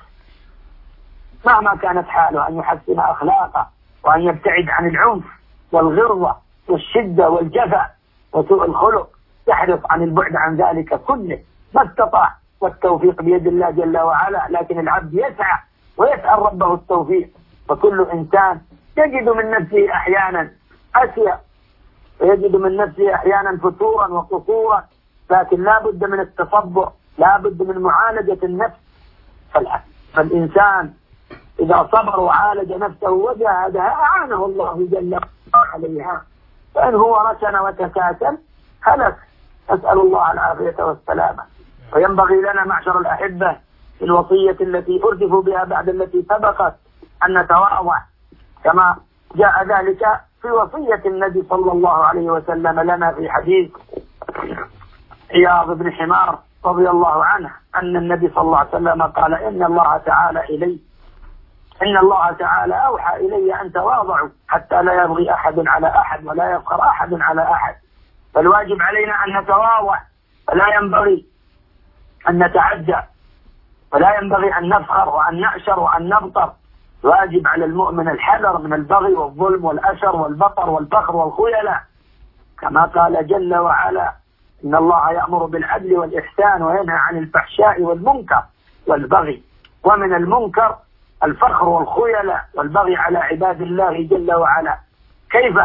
مهما كانت حاله أن يحسن أخلاقه وأن يبتعد عن العنف والغرضة والشدة والجفا وسوء الخلق، يحرص عن البعد عن ذلك كله ما استطاع، والتوفيق بيد الله جل وعلا. لكن العبد يسعى ويسأل ربه التوفيق، فكل إنسان يجد من نفسه أحيانا أسيا ويجد من نفسه أحيانا فتورا وقصورا، لكن لا بد من التصبر، لا بد من معالجة النفس. فالإنسان إذا صبر وعالج نفسه وجاهدها أعانه الله جل وعلا عليها، فإن هو ركن وتكاسل هلك. نسأل الله العافية والسلامة. وينبغي لنا معشر الأحبة في الوصية التي أردف بها بعد التي سبقت أن نتواضع، كما جاء ذلك في وصية النبي صلى الله عليه وسلم لنا في حديث عياض بن حمار رضي الله عنه أن النبي صلى الله عليه وسلم قال: إن الله تعالى إلي إن الله تعالى أوحى إلي أن تواضعوا حتى لا يبغي أحد على أحد ولا يفخر أحد على أحد. فالواجب علينا أن نتواضع، فلا ينبغي أن نتعدى، ولا ينبغي أن نفخر وأن نأشر وأن نبطر. واجب على المؤمن الحذر من البغي والظلم والأشر والبطر والفخر والخيلاء، كما قال جل وعلا: إن الله يأمر بالعدل والإحسان وينهى عن الفحشاء والمنكر والبغي. ومن المنكر الفخر والخيلاء والبغي على عباد الله جل وعلا. كيف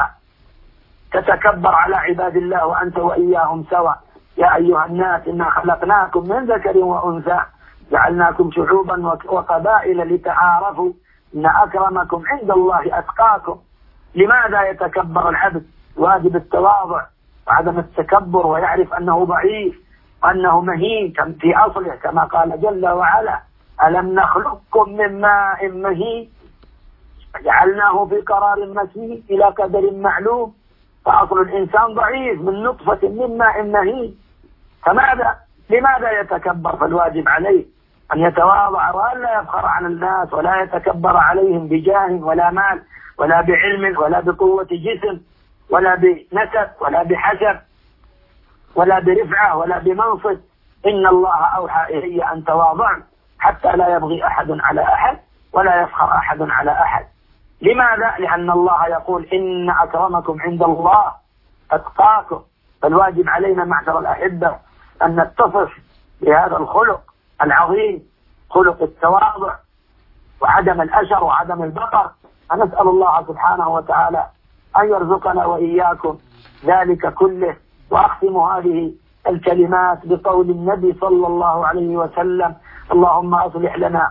تتكبر على عباد الله وأنت وإياهم سواء؟ يا أيها الناس إنا خلقناكم من ذكر وأنثى جعلناكم شعوبا وقبائل لتعارفوا إن أكرمكم عند الله أتقاكم. لماذا يتكبر العبد؟ واجب التواضع وعدم التكبر، ويعرف أنه ضعيف وأنه مهين في أصله، كما قال جل وعلا: ألم نخلقكم من ماء مهين جعلناه في قرار مكين إلى قدر معلوم. فأصل الإنسان ضعيف من نطفة من ماء مهين، فماذا لماذا يتكبر؟ فالواجب عليه أن يتواضع وأن لا يفخر على الناس ولا يتكبر عليهم بجاه ولا مال ولا بعلم ولا بقوة جسم ولا بنسب ولا بحسب ولا برفعة ولا بمنصب. إن الله أوحى إلي أن تواضعوا حتى لا يبغي أحد على أحد ولا يفخر أحد على أحد. لماذا؟ لأن الله يقول: إن أكرمكم عند الله أتقاكم. فالواجب علينا معشر الأحبة أن نتصف بهذا الخلق العظيم، خلق التواضع وعدم الأشر وعدم البطر. فنسأل الله سبحانه وتعالى أن يرزقنا وإياكم ذلك كله. وأختم هذه الكلمات بقول النبي صلى الله عليه وسلم: اللهم أصلح لنا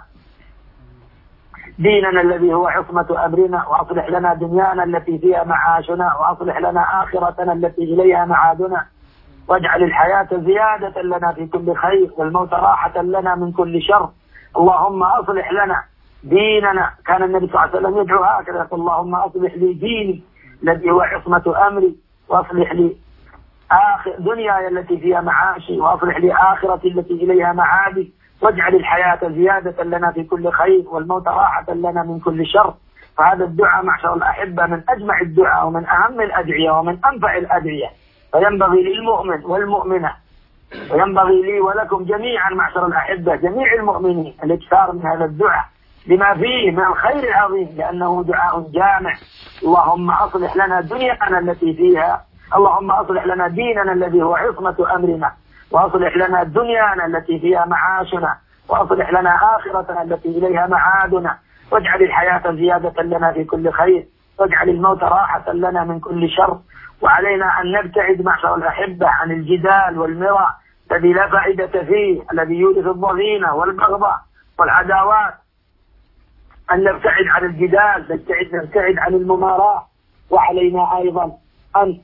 ديننا الذي هو عصمة أمرنا، وأصلح لنا دنيانا التي فيها معاشنا، وأصلح لنا آخرتنا التي إليها معادنا، واجعل الحياة زيادة لنا في كل خير والموت راحة لنا من كل شر. اللهم أصلح لنا ديننا. كان النبي صلى الله عليه وسلم يدعو هكذا: اللهم أصلح لي ديني الذي هو عصمة أمري، وأصلح لي آخر آخر دنياي التي فيها معاشي، وأصلح لي آخرتي التي إليها معادي، واجعل الحياة زيادة لنا في كل خير والموت راحة لنا من كل شر. فهذا الدعاء معشر الأحبة من أجمع الدعاء ومن أهم الأدعية ومن أنفع الأدعية، فينبغي للمؤمن والمؤمنة وينبغي لي ولكم جميعا معشر الأحبة جميع المؤمنين الاكثار من هذا الدعاء لما فيه من الخير العظيم، لأنه دعاء جامع. اللهم أصلح لنا دنيانا التي فيها، اللهم أصلح لنا ديننا الذي هو عصمة أمرنا، وأصلح لنا دنيانا التي فيها معاشنا، وأصلح لنا آخرتنا التي إليها معادنا، واجعل الحياة زيادة لنا في كل خير، واجعل الموت راحة لنا من كل شر. وعلينا أن نبتعد معشر الأحبة عن الجدال والمراء الذي لا فائدة فيه، الذي يورث الضغينة والبغضاء والعداوات. أن نبتعد عن الجدال، نبتعد نبتعد عن المماراة. وعلينا أيضا أن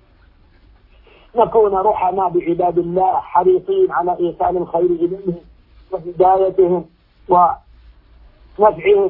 نكون رحماء بعباد الله، حريصين على إيصال الخير إليهم وهدايتهم ونفعهم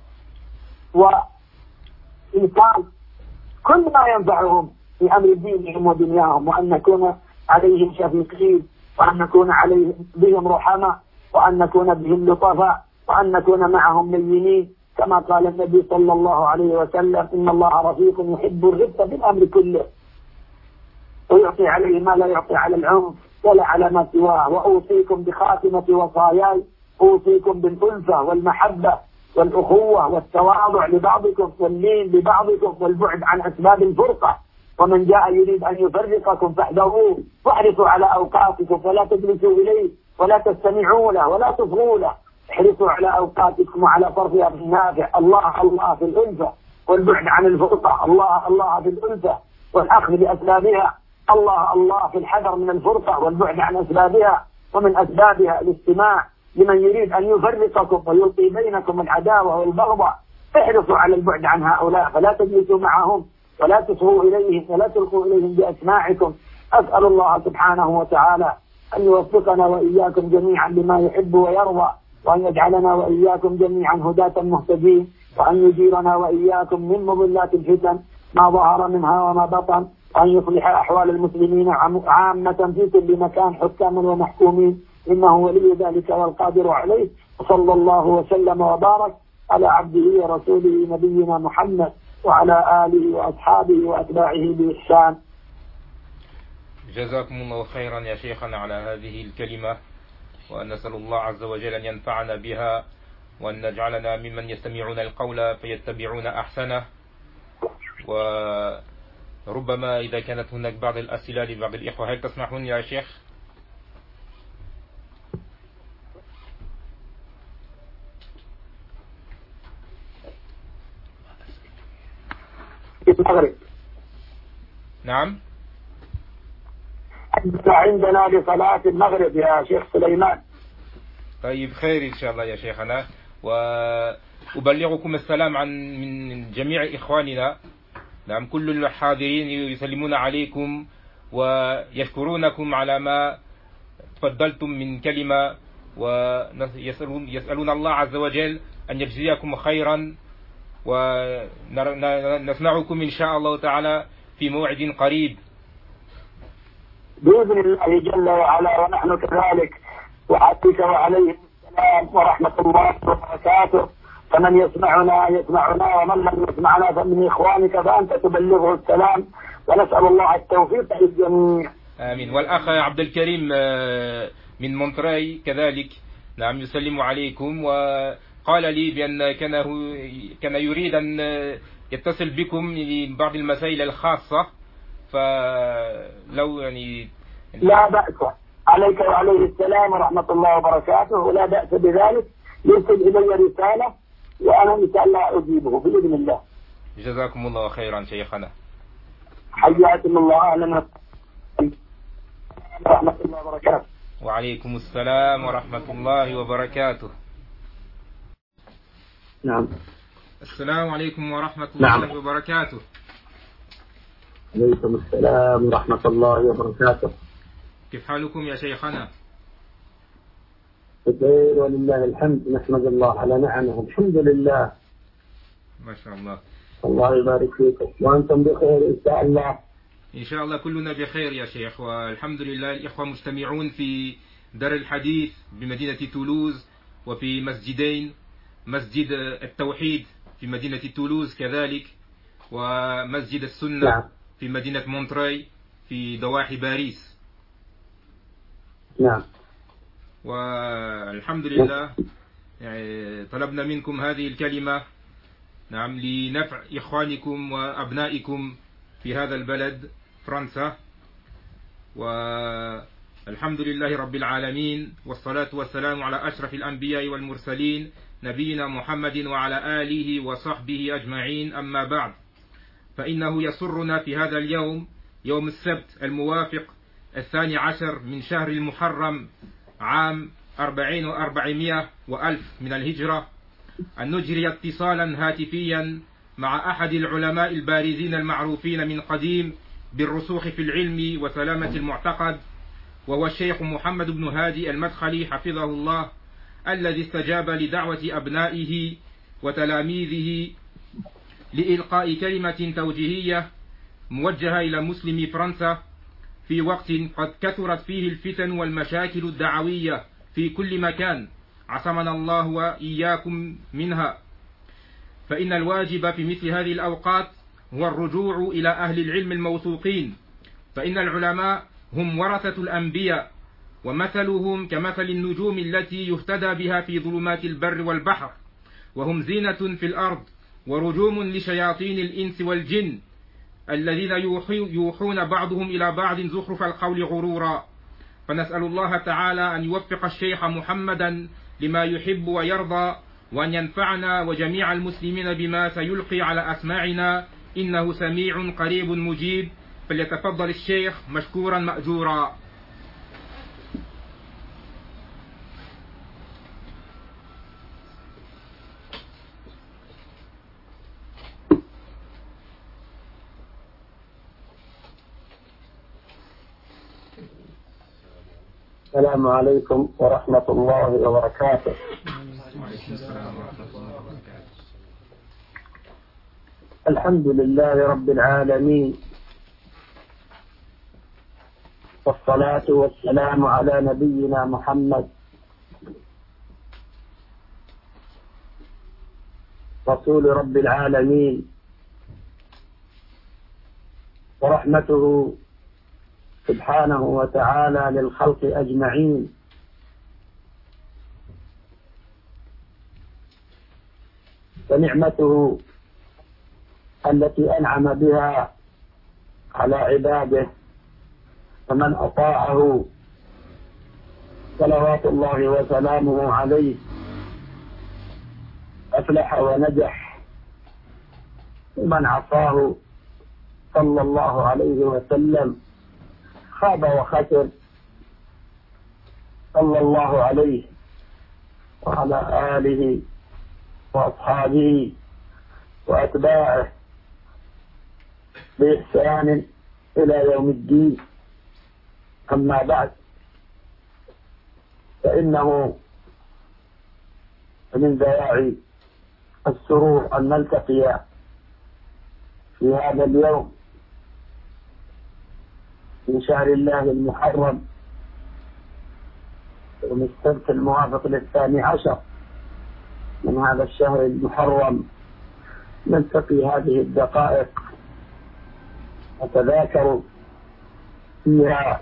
وإنقاذ كل ما ينفعهم في أمر دينهم ودنياهم، وأن نكون عليهم شفيقين، وأن نكون عليهم بهم رحماء، وأن نكون بهم لطفاء، وأن نكون معهم لينين، كما قال النبي صلى الله عليه وسلم: إن الله رفيق يحب الرفق في الأمر كله، ويعطي عليه ما لا يعطي على العنف ولا على ما سواه. وأوصيكم بخاتمة وصاياي، أوصيكم بالألفة والمحبة والأخوة والتواضع لبعضكم واللين لبعضكم والبعد عن أسباب الفرقة. ومن جاء يريد أن يفرقكم فاحذروه، واحرصوا على أوقاتكم فلا تجلسوا إليه ولا تستمعوا له ولا تصغوا له. احرصوا على أوقاتكم وعلى صرفها بالنافع. الله الله في الألفة والبعد عن الفرقة، الله الله في الألفة والأخذ بأسبابها، الله الله في الحذر من الفرقة والبعد عن أسبابها. ومن أسبابها الاستماع لمن يريد أن يفرقكم ويلقي بينكم العداوة والبغضاء. احرصوا على البعد عن هؤلاء، فلا تجلسوا معهم ولا تصغوا إليهم ولا تلقوا إليهم بأسماعكم. أسأل الله سبحانه وتعالى أن يوفقنا وإياكم جميعا لما يحب ويرضى، وأن يجعلنا وإياكم جميعا هداة مهتدين، وأن يجيرنا وإياكم من مضلات الفتن ما ظهر منها وما بطن، وأن يصلح أحوال المسلمين عامة في كل مكان حكاما ومحكومين، إنه ولي ذلك والقادر عليه. وصلى الله وسلم وبارك على عبده ورسوله نبينا محمد وعلى آله وأصحابه وأتباعه بإحسان. جزاكم الله خيرا يا شيخنا على هذه الكلمة، وأن نسأل الله عز وجل أن ينفعنا بها، وأن نجعلنا ممن يستمعون القول فيتبعون أحسنه. وربما إذا كانت هناك بعض الأسئلة لبعض الإخوة، هل تسمحون يا شيخ؟ المغرب. نعم. عندنا لصلاة المغرب يا شيخ سليمان. طيب خير إن شاء الله يا شيخنا، وأبلغكم السلام عن من جميع إخواننا. نعم، كل الحاضرين يسلمون عليكم ويشكرونكم على ما تفضلتم من كلمة، ويسألون يسألون الله عز وجل أن يجزيكم خيرا، ونسمعكم إن شاء الله تعالى في موعد قريب بإذن الله جل وعلا، ونحن كذلك. وعليك وعليه السلام ورحمة الله وبركاته. فمن يسمعنا يسمعنا، ومن لم يسمعنا فمن إخوانك فأنت تبلغه السلام، ونسأل الله التوفيق للجميع. آمين. والأخ عبد الكريم من مونتراي كذلك نعم يسلم عليكم، وقال لي بأن كان كان يريد أن يتصل بكم لبعض المسائل الخاصة، فلو يعني لا بأس. عليك وعليه السلام ورحمة الله وبركاته، ولا بأس بذلك. يرسل إلي رسالة وأنا إن شاء الله أجيبه بإذن الله. جزاكم الله خيرا شيخنا. حياكم الله. أهلا ورحمة الله وبركاته. وعليكم السلام ورحمة الله وبركاته. نعم. السلام عليكم ورحمة الله نعم. وبركاته. عليكم السلام ورحمة الله وبركاته. كيف حالكم يا شيخنا؟ بخير ولله الحمد، نحمد الله على نعمه، الحمد لله. ما شاء الله. الله يبارك فيكم، وأنتم بخير إن شاء الله. إن شاء الله كلنا بخير يا شيخ، والحمد لله. الإخوة مجتمعون في دار الحديث بمدينة تولوز، وفي مسجدين، مسجد التوحيد في مدينة تولوز كذلك، ومسجد السنة نعم. في مدينة مونتري في ضواحي باريس. نعم. والحمد لله يعني طلبنا منكم هذه الكلمة، نعم، لنفع إخوانكم وأبنائكم في هذا البلد فرنسا. والحمد لله رب العالمين، والصلاة والسلام على أشرف الأنبياء والمرسلين نبينا محمد وعلى آله وصحبه أجمعين، أما بعد. فإنه يسرنا في هذا اليوم، يوم السبت الموافق الثاني عشر من شهر المحرم عام أربعين وأربعمائة وألف من الهجرة، أن نجري اتصالا هاتفيا مع أحد العلماء البارزين المعروفين من قديم بالرسوخ في العلم وسلامة المعتقد، وهو الشيخ محمد بن هادي المدخلي حفظه الله، الذي استجاب لدعوة أبنائه وتلاميذه لإلقاء كلمة توجيهية موجهة إلى مسلمي فرنسا في وقت قد كثرت فيه الفتن والمشاكل الدعوية في كل مكان، عصمنا الله وإياكم منها. فإن الواجب في مثل هذه الأوقات هو الرجوع إلى أهل العلم الموثوقين، فإن العلماء هم ورثة الأنبياء، ومثلهم كمثل النجوم التي يهتدى بها في ظلمات البر والبحر، وهم زينة في الأرض ورجوم لشياطين الإنس والجن الذين يوحون بعضهم إلى بعض زخرف القول غرورا. فنسأل الله تعالى أن يوفق الشيخ محمدا لما يحب ويرضى، وأن ينفعنا وجميع المسلمين بما سيلقي على أسماعنا، إنه سميع قريب مجيب. فليتفضل الشيخ مشكورا مأجورا. السلام عليكم ورحمة الله وبركاته. الحمد لله رب العالمين، والصلاة والسلام على نبينا محمد رسول رب العالمين، ورحمته سبحانه وتعالى للخلق أجمعين. فنعمته التي أنعم بها على عباده، فمن أطاعه صلوات الله وسلامه عليه أفلح ونجح، ومن عصاه صلى الله عليه وسلم خاب وخسر، صلى الله عليه وعلى آله وأصحابه وأتباعه بإحسان إلى يوم الدين. أما بعد، فإنه من دواعي السرور أن نلتقي في هذا اليوم من شهر الله المحرم، يوم السبت الموافق للثاني عشر من هذا الشهر المحرم، نلتقي هذه الدقائق نتذاكر فيها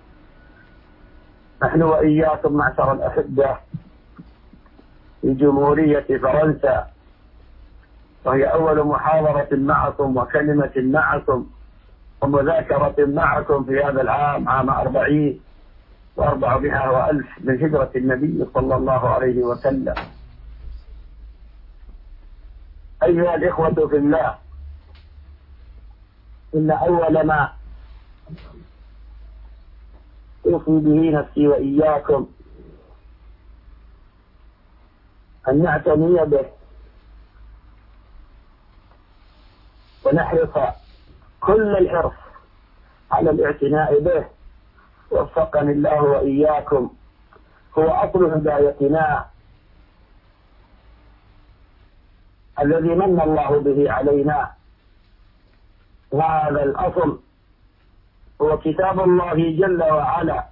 نحن وإياكم معشر الأحبة في جمهورية فرنسا، وهي أول محاضرة معكم وكلمة معكم ومذاكرة معكم في هذا العام، عام أربعين وأربعمائة وألف من هجرة النبي صلى الله عليه وسلم. أيها الإخوة في الله، إن أول ما أوصي به نفسي وإياكم أن نعتني به ونحرص كل الحرص على الاعتناء به، وفقني الله وإياكم. هو أصل هدايتنا الذي من الله به علينا. هذا الأصل هو كتاب الله جل وعلا.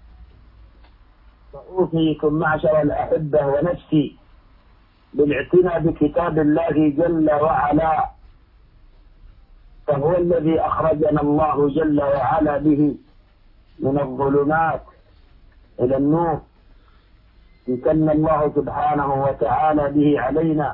فأوصيكم معشر الأحبة ونفسي بالاعتناء بكتاب الله جل وعلا، فهو الذي أخرجنا الله جل وعلا به من الظلمات إلى النور، امتن الله سبحانه وتعالى به علينا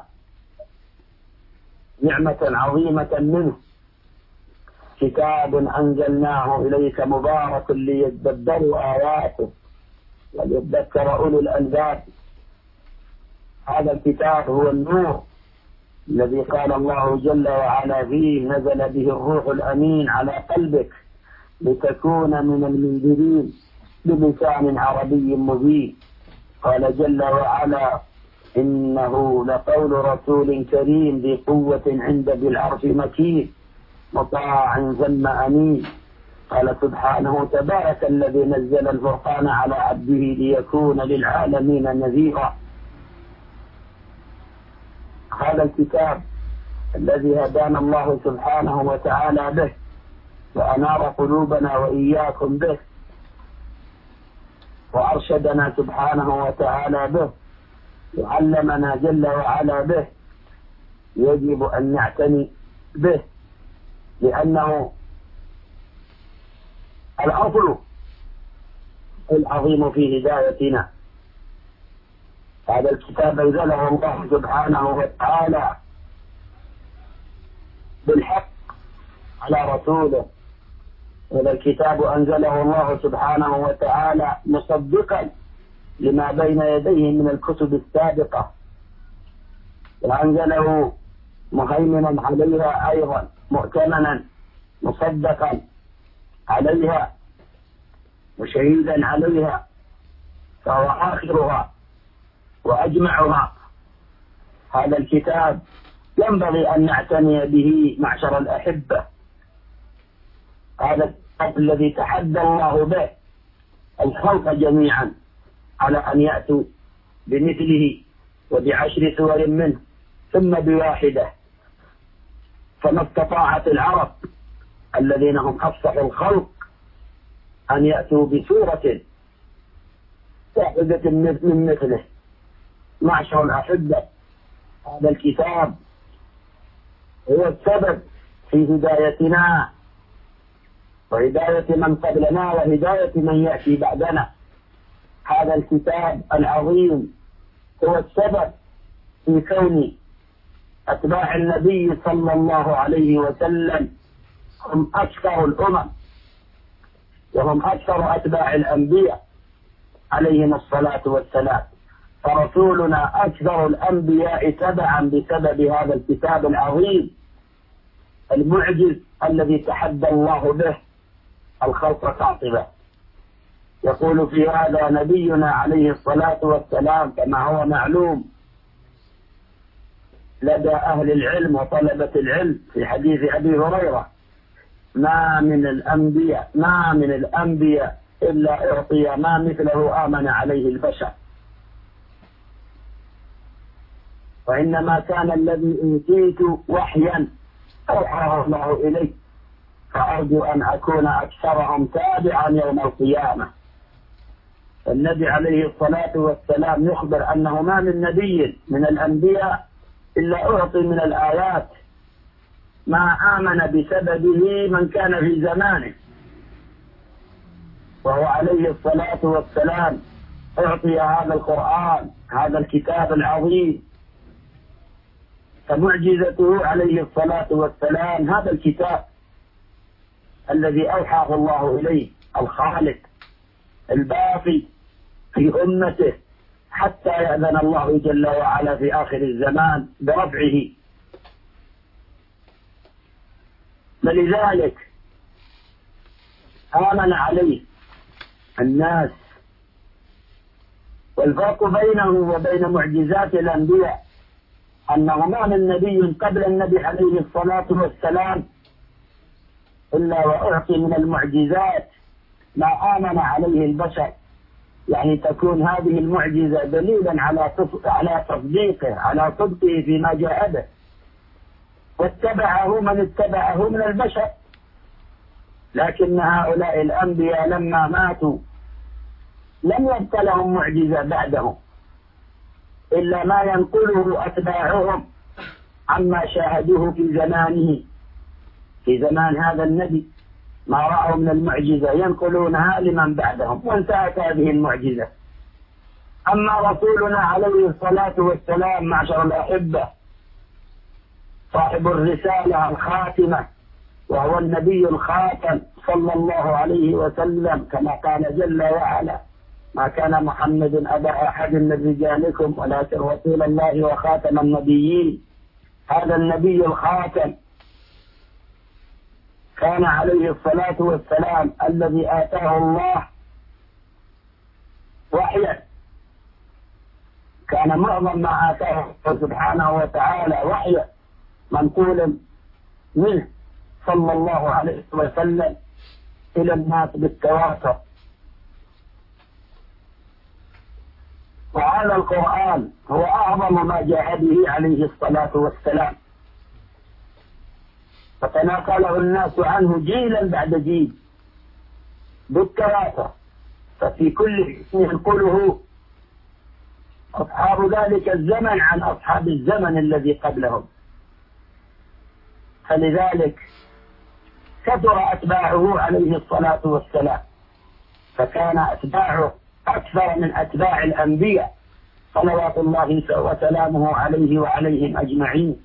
نعمة عظيمة منه. كتاب أنزلناه إليك مبارك ليتدبروا آياته وليذكر أولو الألباب. هذا الكتاب هو النور الذي قال الله جل وعلا فيه: نزل به الروح الأمين على قلبك لتكون من المنذرين بلسان عربي مبين. قال جل وعلا: إنه لقول رسول كريم ذي قوة عند ذي العرش مكين مطاع ثم أمين. قال سبحانه: تبارك الذي نزل الفرقان على عبده ليكون للعالمين نذيرا. هذا الكتاب الذي هدانا الله سبحانه وتعالى به وأنار قلوبنا وإياكم به وأرشدنا سبحانه وتعالى به وعلمنا جل وعلا به، يجب أن نعتني به، لأنه الأصل العظيم في هدايتنا. هذا الكتاب أنزله الله سبحانه وتعالى بالحق على رسوله. هذا الكتاب أنزله الله سبحانه وتعالى مصدقا لما بين يديه من الكتب السابقة، وأنزله مهيمنا عليها أيضا مؤتمنا مصدقا عليها وشهيدا عليها، فهو آخرها وأجمعها. هذا الكتاب ينبغي أن نعتني به معشر الأحبة. هذا الكتاب الذي تحدى الله به الخلق جميعا على أن يأتوا بمثله وبعشر سور منه ثم بواحدة، فما استطاعت العرب الذين هم أفصح الخلق أن يأتوا بسورة واحدة من مثله. معشر الأحبة، هذا الكتاب هو السبب في هدايتنا وهداية من قبلنا وهداية من يأتي بعدنا. هذا الكتاب العظيم هو السبب في كون أتباع النبي صلى الله عليه وسلم هم أكثر الأمم وهم أكثر أتباع الأنبياء عليهم الصلاة والسلام، فرسولنا أكثر الأنبياء تبعا بسبب هذا الكتاب العظيم المعجز الذي تحدى الله به الخلق قاطبة. يقول في هذا نبينا عليه الصلاة والسلام كما هو معلوم لدى أهل العلم وطلبة العلم في حديث أبي هريرة: ما من الأنبياء ما من الأنبياء إلا أعطي ما مثله آمن عليه البشر، وإنما كان الذي أوتيت وحيا أوحاه الله إليه، فأرجو أن أكون أكثرهم تابعا يوم القيامة. النبي عليه الصلاة والسلام يخبر أنه ما من نبي من الأنبياء إلا أعطي من الآيات ما آمن بسببه من كان في زمانه، وهو عليه الصلاة والسلام أعطي هذا القرآن هذا الكتاب العظيم، فمعجزته عليه الصلاة والسلام هذا الكتاب الذي أوحاه الله إليه الخالق الباقي في أمته حتى يأذن الله جل وعلا في آخر الزمان برفعه. فلذلك آمن عليه الناس. والفرق بينه وبين معجزات الأنبياء أنه ما من نبي قبل النبي عليه الصلاة والسلام إلا وأعطي من المعجزات ما آمن عليه البشر، يعني تكون هذه المعجزة دليلا على على تصديقه على صدقه فيما جاء به، واتبعه من اتبعه من البشر، لكن هؤلاء الأنبياء لما ماتوا لم يبق لهم معجزة بعدهم إلا ما ينقله أتباعهم عما شاهدوه في زمانه، في زمان هذا النبي ما رأوا من المعجزة ينقلونها لمن بعدهم، وانتهت هذه المعجزة. أما رسولنا عليه الصلاة والسلام معشر الأحبة صاحب الرسالة الخاتمة وهو النبي الخاتم صلى الله عليه وسلم، كما قال جل وعلا: ما كان محمد أبا أحد من رجالكم ولكن رسول الله وخاتم النبيين. هذا النبي الخاتم كان عليه الصلاة والسلام الذي آتاه الله وحيا، كان معظم ما آتاه سبحانه وتعالى وحيا منقول منه صلى الله عليه وسلم إلى الناس بالتواتر. وهذا القرآن هو أعظم ما جاء به عليه الصلاة والسلام، فتناقله الناس عنه جيلا بعد جيل بالتواتر، ففي كل ينقله أصحاب ذلك الزمن عن أصحاب الزمن الذي قبلهم، فلذلك كثر أتباعه عليه الصلاة والسلام، فكان أتباعه أكثر من أتباع الأنبياء صلوات الله وسلامه عليه وعليهم أجمعين،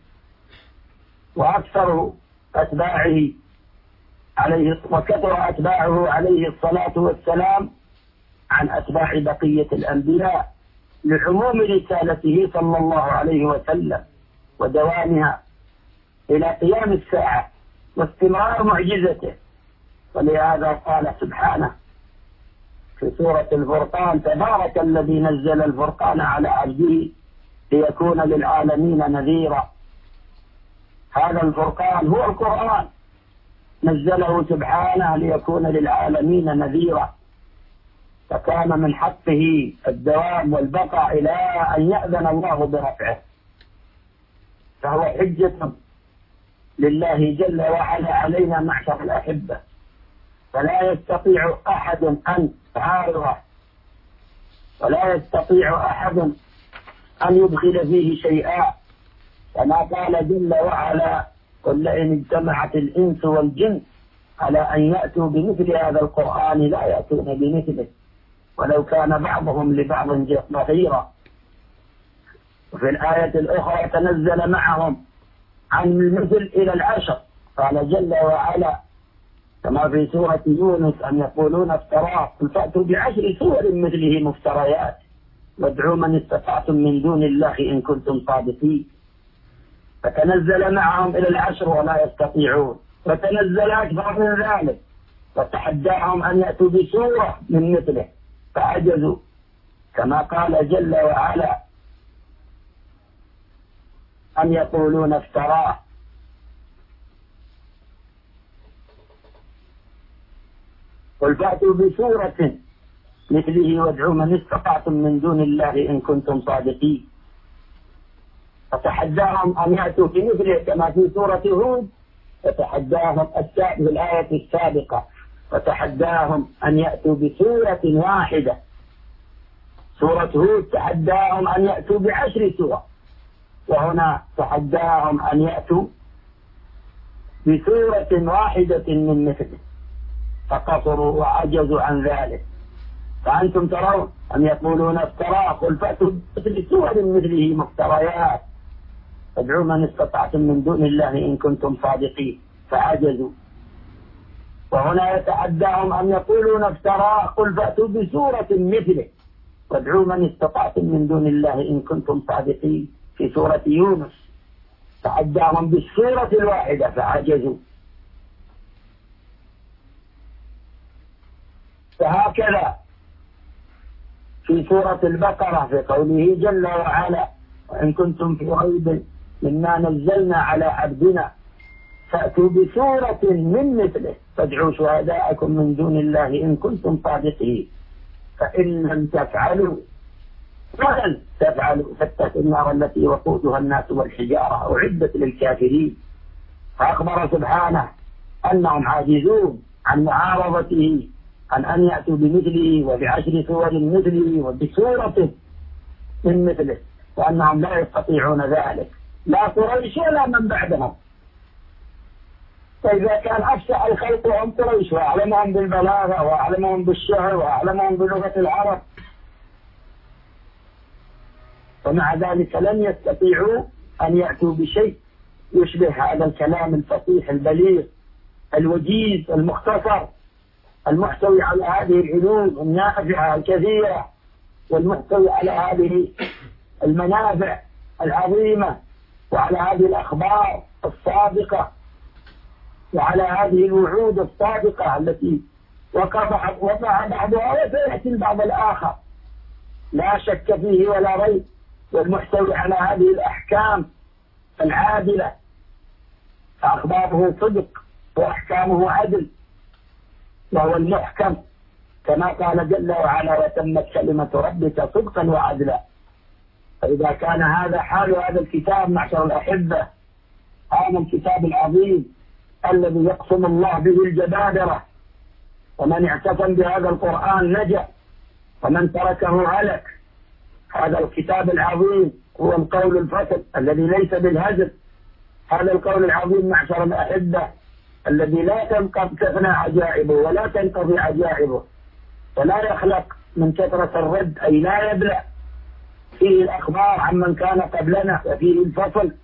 وأكثر أتباعه عليه وكثر أتباعه عليه الصلاة والسلام عن أتباع بقية الأنبياء لعموم رسالته صلى الله عليه وسلم ودوامها إلى قيام الساعة واستمرار معجزته. ولهذا قال سبحانه في سورة الفرقان: تبارك الذي نزل الفرقان على عبده ليكون للعالمين نذيرا. هذا الفرقان هو القرآن، نزله سبحانه ليكون للعالمين نذيرا، فكان من حقه الدوام والبقاء إلى أن يأذن الله برفعه، فهو حجة لله جل وعلا علينا معشر الأحبة، فلا يستطيع أحد أن يعارضه، ولا يستطيع أحد أن يدخل فيه شيئا، كما قال جل وعلا: قل لئن اجتمعت الإنس والجن على أن يأتوا بمثل هذا القرآن لا يأتون بمثله ولو كان بعضهم لبعض ظهيرا. وفي الآية الأخرى: تنزل معهم عن المثل إلى العشر، قال جل وعلا كما في سورة يونس: أن يقولون افتراه، قل فأتوا بعشر سور مثله مفتريات وادعوا من استطعتم من دون الله إن كنتم صادقين. فتنزل معهم إلى العشر ولا يستطيعون، وتنزل أكثر من ذلك وتحداهم أن يأتوا بسورة من مثله فعجزوا، كما قال جل وعلا: أم يقولون افتراه قل فأتوا بسورة مثله وادعوا من استطعتم من دون الله إن كنتم صادقين. فتحداهم أن يأتوا بمثله كما في سورة هود، فتحداهم في الآية السابقة فتحداهم أن يأتوا بسورة واحدة. سورة هود تحداهم أن يأتوا بعشر سور، وهنا تحداهم أن يأتوا بسورة واحدة من مثله فقصروا وعجزوا عن ذلك. فأنتم ترون أن يقولون افتراه قل فأتوا بسور مثله مفتريات فادعوا من استطعتم من دون الله إن كنتم صادقين فعجزوا. وهنا يتحداهم أن يقولون افتراه قل فأتوا بسورة مثله وادعوا من استطعتم من دون الله إن كنتم صادقين في سورة يونس، تحداهم بالسورة الواحدة فعجزوا. فهكذا في سورة البقرة في قوله جل وعلا: وإن كنتم في ريب مما نزلنا على عبدنا فأتوا بسورة من مثله فادعوا شهداءكم من دون الله إن كنتم صادقين فإن لم تفعلوا ولن تفعلوا فاتقوا النار التي وقودها الناس والحجارة أعدت للكافرين. فأخبر سبحانه أنهم عاجزون عن معارضته، عن أن يأتوا بمثله وبعشر سور مثله وبسورة من مثله، وأنهم لا يستطيعون ذلك، لا قريش ولا من بعدهم. فإذا كان أفصح الخلق هم قريش وأعلمهم بالبلاغة وأعلمهم بالشعر وأعلمهم بلغة العرب، ومع ذلك لم يستطيعوا أن يأتوا بشيء يشبه هذا الكلام الفصيح البليغ الوجيز المختصر المحتوي على هذه العلوم النافعة الكثيرة، والمحتوي على هذه المنافع العظيمة، وعلى هذه الأخبار الصادقة، وعلى هذه الوعود الصادقة التي وقع وقع بعضها وسيأتي البعض الآخر لا شك فيه ولا ريب، والمحتوي على هذه الأحكام العادلة، فأخباره صدق وأحكامه عدل، وهو المحكم كما قال جل وعلا: وتمت كلمة ربك صدقا وعدلا. فإذا كان هذا حال هذا الكتاب معشر الأحبة، هذا الكتاب العظيم الذي يقسم الله به الجبابرة، ومن اعتصم بهذا القرآن نجا ومن تركه هلك. هذا الكتاب العظيم هو القول الفصل الذي ليس بالهزل، هذا القول العظيم معشر الأحبة الذي لا تفنى عجائبه ولا تنقضي عجائبه، ولا يخلق من كثرة الرد، أي لا يبلع، فيه الأخبار عمن كان قبلنا، وفيه الفصل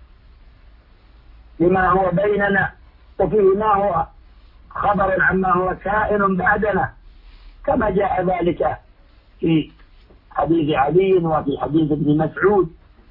لما هو بيننا، وفيه ما هو خبر عما هو كائن بعدنا، كما جاء ذلك في حديث علي وفي حديث ابن مسعود.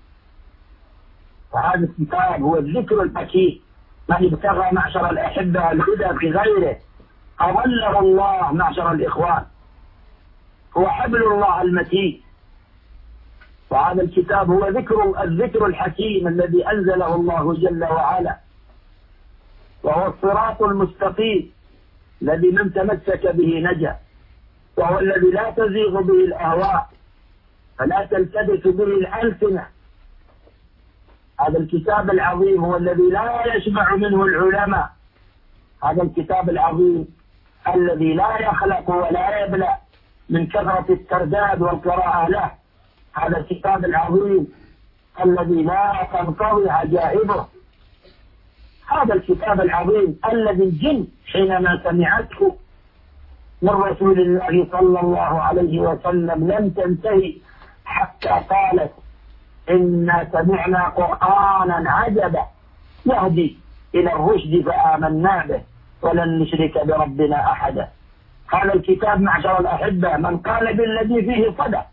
وهذا الكتاب هو الذكر الحكيم، من ابتغى معشر الأحبة الهدى في غيره أضله الله معشر الإخوان، هو حبل الله المتين. وهذا الكتاب هو ذكر الذكر الحكيم الذي أنزله الله جل وعلا، وهو الصراط المستقيم الذي من تمسك به نجا، وهو الذي لا تزيغ به الأهواء فلا تلتبس به الألسنة. هذا الكتاب العظيم هو الذي لا يشبع منه العلماء، هذا الكتاب العظيم الذي لا يخلق ولا يبلع من كثرة الترداد والقراءة له، هذا الكتاب العظيم الذي لا تنقضي عجائبه، هذا الكتاب العظيم الذي الجن حينما سمعته من رسول الله صلى الله عليه وسلم لم تنتهي حتى قالت: إنا سمعنا قرآنا عجبا يهدي إلى الرشد فآمنا به ولن نشرك بربنا أحدا. هذا الكتاب معشر الأحبة من قال بالذي فيه صدق،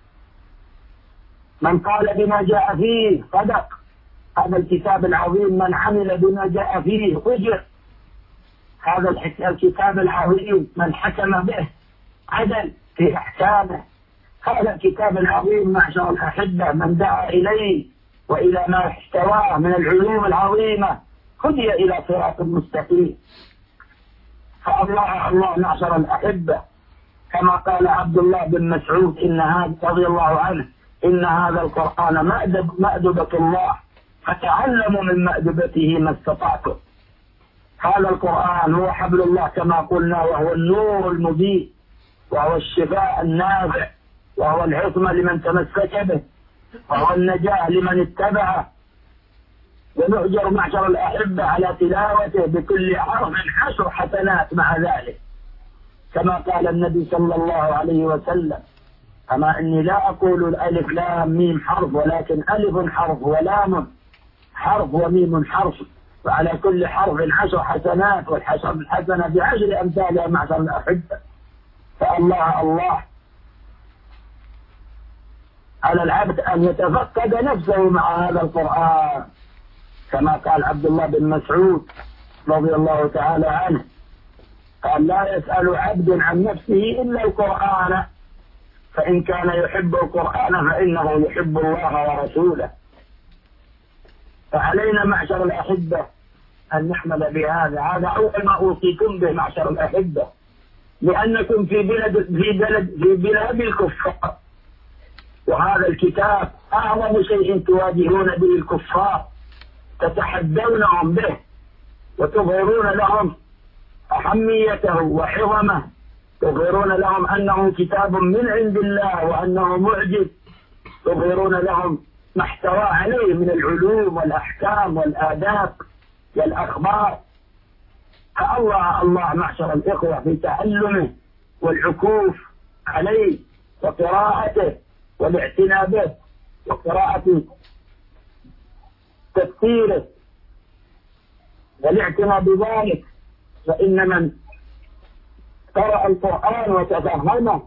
من قال بما جاء فيه صدق. هذا الكتاب العظيم من عمل بما جاء فيه أجر. هذا الكتاب العظيم من حكم به عدل في أحكامه. هذا الكتاب العظيم معشر الأحبة من دعا إليه وإلى ما احتواه من العلوم العظيمة هدي إلى صراط مستقيم. فالله الله معشر الأحبة كما قال عبد الله بن مسعود إن هذا رضي الله عنه: إن هذا القرآن مأدب مأدبة الله فتعلموا من مأدبته ما استطعتم. هذا القرآن هو حبل الله كما قلنا، وهو النور المبين، وهو الشفاء النافع، وهو العصمة لمن تمسك به، وهو النجاة لمن اتبعه. ونؤجر معشر الأحبة على تلاوته بكل حرف عشر حسنات مع ذلك، كما قال النبي صلى الله عليه وسلم: أما إني لا أقول الألف لام ميم حرف، ولكن ألف حرف ولام حرف وميم حرف، وعلى كل حرف عشر حسنات، والحسنة بعشر أمثالها معشر الأحبة. فالله الله على العبد أن يتفقد نفسه مع هذا القرآن، كما قال عبد الله بن مسعود رضي الله تعالى عنه قال: لا يسأل عبد عن نفسه إلا القرآن، فإن كان يحب القرآن فإنه يحب الله ورسوله. فعلينا معشر الأحبة أن نحمل بهذا، هذا أول ما أوصيكم به معشر الأحبة، لأنكم في بلد في بلد في بلاد الكفار، وهذا الكتاب أعظم شيء تواجهون به الكفار، تتحدونهم به وتظهرون لهم أهميته وعظمه، تظهرون لهم أنه كتاب من عند الله وأنه معجز، تظهرون لهم ما احتوى عليه من العلوم والأحكام والآداب والأخبار. فالله الله معشر الإخوة في تعلمه والعكوف عليه وقراءته والاعتناء به وقراءة تفسيره والاعتناء بذلك، فإن من قرأ القرآن وتفهمه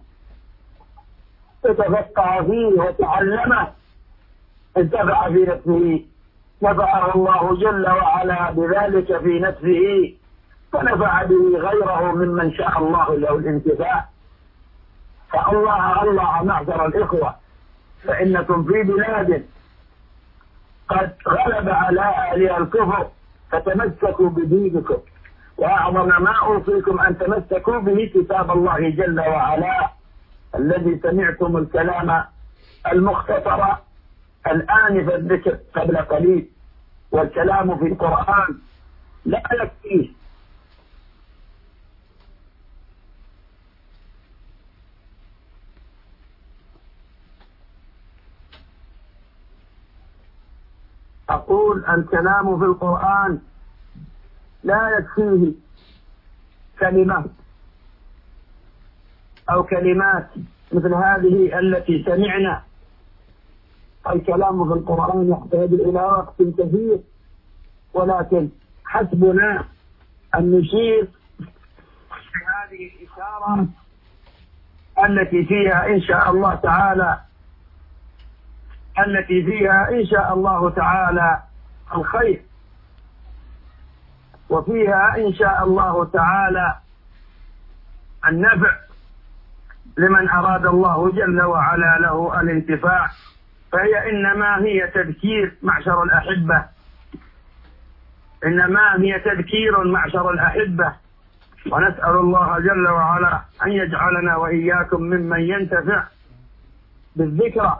وتفقه فيه وتعلمه انتفع في نفسه، نفعه الله جل وعلا بذلك في نفسه، ونفع به غيره ممن شاء الله له الانتفاع. فالله الله معشر الإخوة، فإنكم في بلاد قد غلب على أهلها الكفر، فتمسكوا بدينكم، وأعظم ما أوصيكم أن تمسكوا به كتاب الله جل وعلا الذي سمعتم الكلام المختصر الآن في الذكر قبل قليل، والكلام في القرآن لا يكفيه. أقول الكلام في القرآن لا يكفيه كلمة أو كلمات مثل هذه التي سمعنا. الكلام في القرآن يحتاج إلى وقت كثير، ولكن حسبنا أن نشير بهذه الإشارة التي فيها إن شاء الله تعالى التي فيها إن شاء الله تعالى الخير، وفيها إن شاء الله تعالى النفع لمن أراد الله جل وعلا له الانتفاع. فهي إنما هي تذكير معشر الأحبة، إنما هي تذكير معشر الأحبة، ونسأل الله جل وعلا أن يجعلنا وإياكم ممن ينتفع بالذكرى.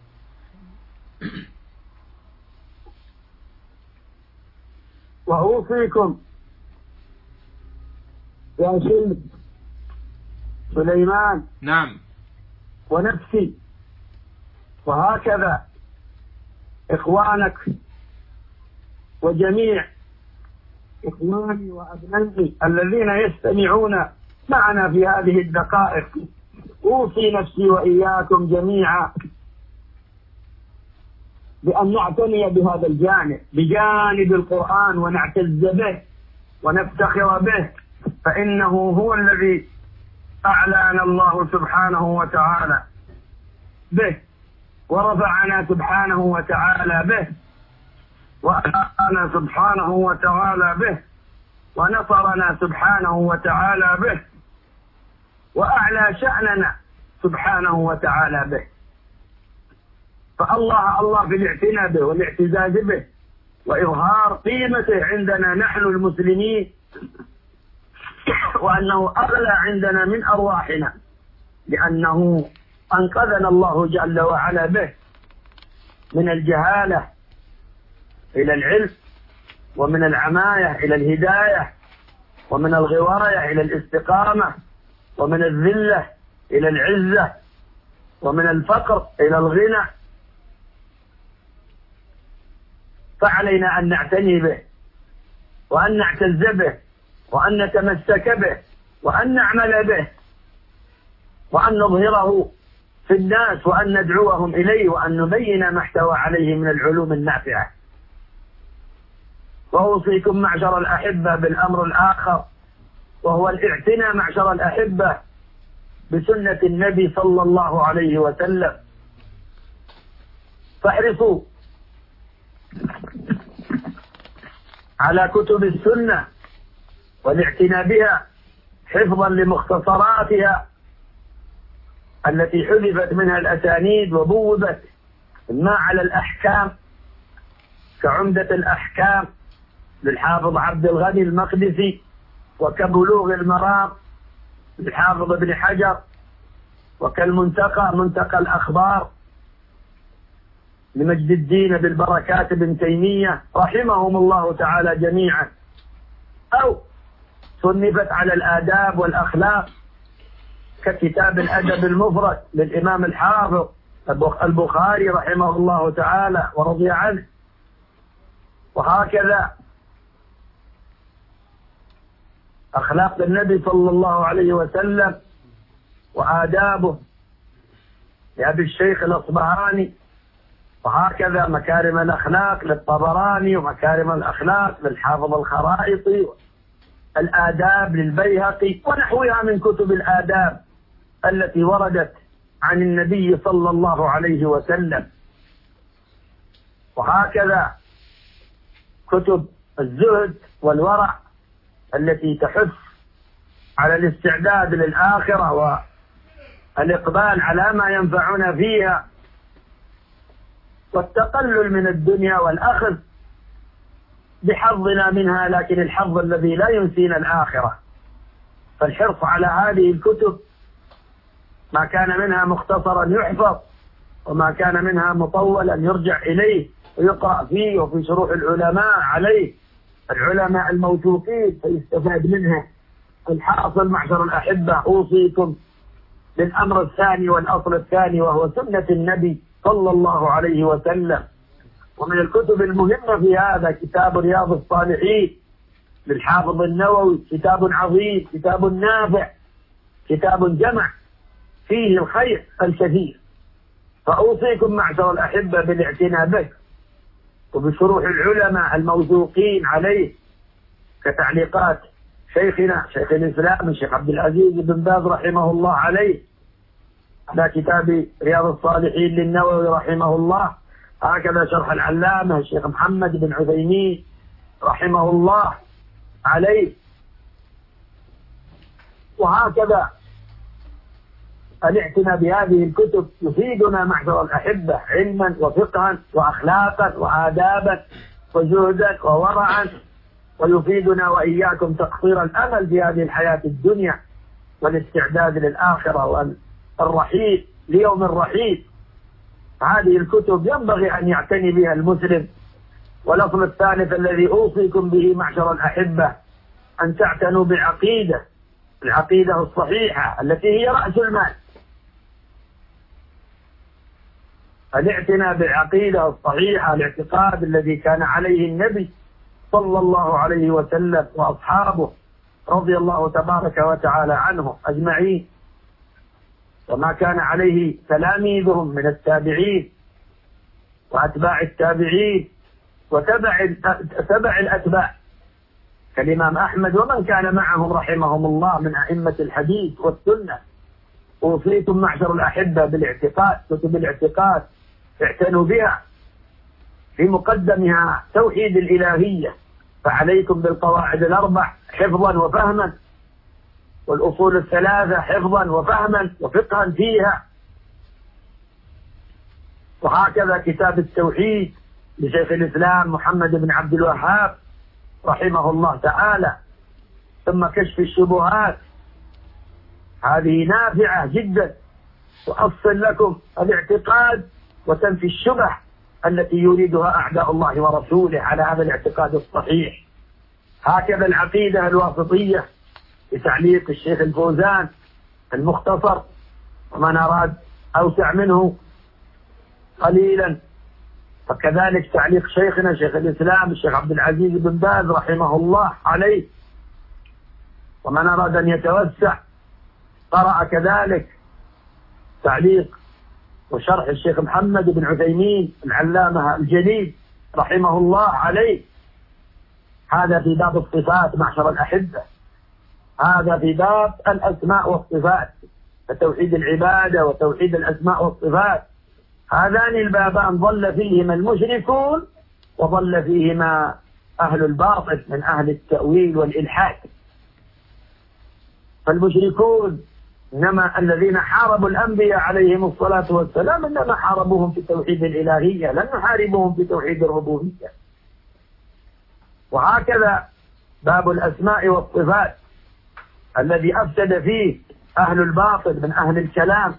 وأوصيكم يا شيخ سليمان نعم ونفسي، وهكذا إخوانك وجميع إخواني وأبنائي الذين يستمعون معنا في هذه الدقائق، أوصي نفسي وإياكم جميعا بأن نعتني بهذا الجانب، بجانب القرآن، ونعتز به ونفتخر به، فإنه هو الذي أعلانا الله سبحانه وتعالى به، ورفعنا سبحانه وتعالى به، وأعلانا سبحانه وتعالى به، ونصرنا سبحانه وتعالى به، وأعلى شأننا سبحانه وتعالى به. فالله الله في الاعتناء به والاعتزاز به وإظهار قيمته عندنا نحن المسلمين، وأنه أغلى عندنا من أرواحنا، لأنه أنقذنا الله جل وعلا به من الجهالة إلى العلم، ومن العماية إلى الهداية، ومن الغواية إلى الاستقامة، ومن الذلة إلى العزة، ومن الفقر إلى الغنى. فعلينا أن نعتني به، وأن نعتز به، وأن نتمسك به، وأن نعمل به، وأن نظهره في الناس، وأن ندعوهم إليه، وأن نبين ما احتوى عليه من العلوم النافعة. وأوصيكم معشر الأحبة بالأمر الآخر، وهو الاعتناء معشر الأحبة بسنة النبي صلى الله عليه وسلم. فاحرصوا على كتب السنة والاعتناء بها حفظا لمختصراتها التي حذفت منها الأسانيد وبوبت، ما على الأحكام كعمدة الأحكام للحافظ عبد الغني المقدسي، وكبلوغ المرام للحافظ ابن حجر، وكالمنتقى منتقى الأخبار لمجد الدين بالبركات بن تيمية رحمهم الله تعالى جميعا، أو صنفت على الآداب والأخلاق ككتاب الأدب المفرد للإمام الحافظ البخاري رحمه الله تعالى ورضي عنه. وهكذا أخلاق النبي صلى الله عليه وسلم وآدابه لأبي الشيخ الأصبهاني، وهكذا مكارم الأخلاق للطبراني، ومكارم الأخلاق للحافظ الخرائطي، الآداب للبيهقي، ونحوها من كتب الآداب التي وردت عن النبي صلى الله عليه وسلم. وهكذا كتب الزهد والورع التي تحث على الاستعداد للآخرة والإقبال على ما ينفعنا فيها، والتقلل من الدنيا والأخذ بحظنا منها، لكن الحظ الذي لا ينسينا الآخرة. فالحرص على هذه الكتب ما كان منها مختصرا يحفظ، وما كان منها مطولا يرجع إليه ويقرأ فيه، وفي شروح العلماء عليه، العلماء الموثوقين فيستفاد منها. الحاصل معشر الأحبة، أوصيكم بالأمر الثاني والأصل الثاني، وهو سنة النبي صلى الله عليه وسلم. ومن الكتب المهمة في هذا كتاب رياض الصالحين للحافظ النووي، كتاب عظيم، كتاب نافع، كتاب جمع فيه الخير الكثير. فأوصيكم معشر الأحبة بالاعتناء به وبشروح العلماء الموثوقين عليه، كتعليقات شيخنا شيخ الإسلام الشيخ عبد العزيز بن باز رحمه الله عليه على كتاب رياض الصالحين للنووي رحمه الله، هكذا شرح العلامة الشيخ محمد بن عثيمين رحمه الله عليه. وهكذا الاعتناء بهذه الكتب يفيدنا معشر الأحبة علما وفقها وأخلاقا وآدابا وزهدا وورعا، ويفيدنا وإياكم تقصير الأمل في هذه الحياة الدنيا والاستعداد للآخرة والرحيل ليوم الرحيل. هذه الكتب ينبغي أن يعتني بها المسلم. والأصل الثالث الذي أوصيكم به معشر الأحبة أن تعتنوا بعقيدة، العقيدة الصحيحة التي هي رأس المال. الاعتناء بالعقيدة الصحيحة، الاعتقاد الذي كان عليه النبي صلى الله عليه وسلم وأصحابه رضي الله تبارك وتعالى عنهم أجمعين، وما كان عليه تلاميذهم من التابعين وأتباع التابعين وتبع تبع الأتباع كالإمام أحمد ومن كان معهم رحمهم الله من أئمة الحديث والسنة. أوصيكم معشر الأحبة بالاعتقاد، كتب الاعتقاد اعتنوا بها، في مقدمها توحيد الإلهية، فعليكم بالقواعد الأربع حفظا وفهما، والأصول الثلاثة حفظا وفهما وفقها فيها. وهكذا كتاب التوحيد لشيخ الإسلام محمد بن عبد الوهاب رحمه الله تعالى، ثم كشف الشبهات، هذه نافعة جدا تؤصل لكم الاعتقاد وتنفي الشبه التي يريدها أعداء الله ورسوله على هذا الاعتقاد الصحيح. هكذا العقيدة الواسطية بتعليق الشيخ الفوزان المختصر، ومن أراد أوسع منه قليلا فكذلك تعليق شيخنا شيخ الإسلام الشيخ عبد العزيز بن باز رحمه الله عليه. ومن أراد أن يتوسع قرأ كذلك تعليق وشرح الشيخ محمد بن عثيمين العلامة الجليل رحمه الله عليه. هذا في باب الصفات معشر الأحبة، هذا في باب الأسماء والصفات، توحيد العبادة وتوحيد الأسماء والصفات. هذان البابان ضل فيهما المشركون وضل فيهما أهل الباطل من أهل التأويل والإلحاد. فالمشركون إنما الذين حاربوا الأنبياء عليهم الصلاة والسلام إنما حاربوهم في توحيد الإلهية، لم نحاربهم في توحيد الربوبية. وهكذا باب الأسماء والصفات الذي أفسد فيه أهل الباطل من أهل الكلام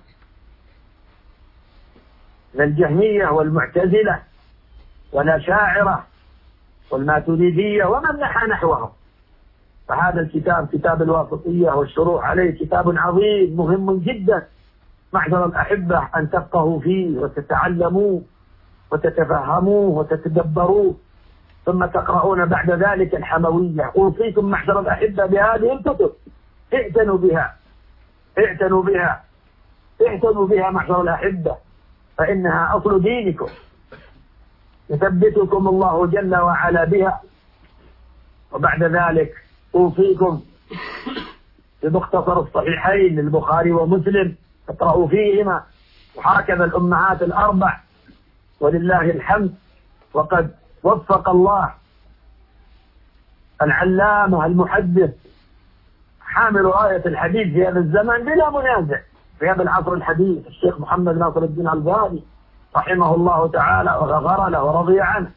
من الجهمية والمعتزلة والأشاعرة والماتريدية ومن نحى نحوهم. فهذا الكتاب كتاب الواسطية والشروح عليه كتاب عظيم مهم جدا، معشر الأحبة أن تفقهوا فيه وتتعلموه وتتفهموه وتتدبروه، ثم تقرؤون بعد ذلك الحموية. أوصيكم معشر الأحبة بهذه الكتب، اعتنوا بها اعتنوا بها اعتنوا بها معشر الأحبة، فإنها أصل دينكم، يثبتكم الله جل وعلا بها. وبعد ذلك أوصيكم بمختصر الصحيحين للبخاري ومسلم، اقرأوا فيهما، وهكذا الأمهات الأربع ولله الحمد. وقد وفق الله العلامة المحدث حامل راية الحديث في هذا الزمن بلا منازع في هذا العصر الحديث، الشيخ محمد ناصر الدين الألباني رحمه الله تعالى وغفر له ورضي عنه،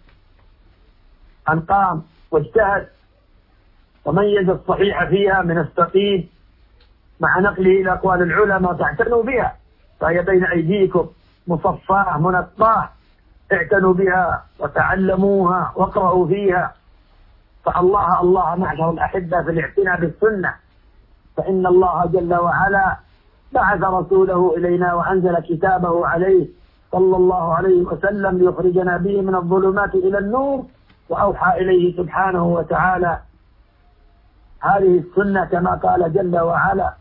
أن قام واجتهد وميز الصحيح فيها من السقيم مع نقله إلى أقوال العلماء، فاعتنوا بها، فهي بين أيديكم مصفاة منقاة، اعتنوا بها وتعلموها واقرأوا فيها. فالله الله معشر الأحبة في الاعتناء بالسنة، فإن الله جل وعلا بعث رسوله إلينا وأنزل كتابه عليه صلى الله عليه وسلم ليخرجنا به من الظلمات إلى النور، وأوحى إليه سبحانه وتعالى هذه السنة كما قال جل وعلا: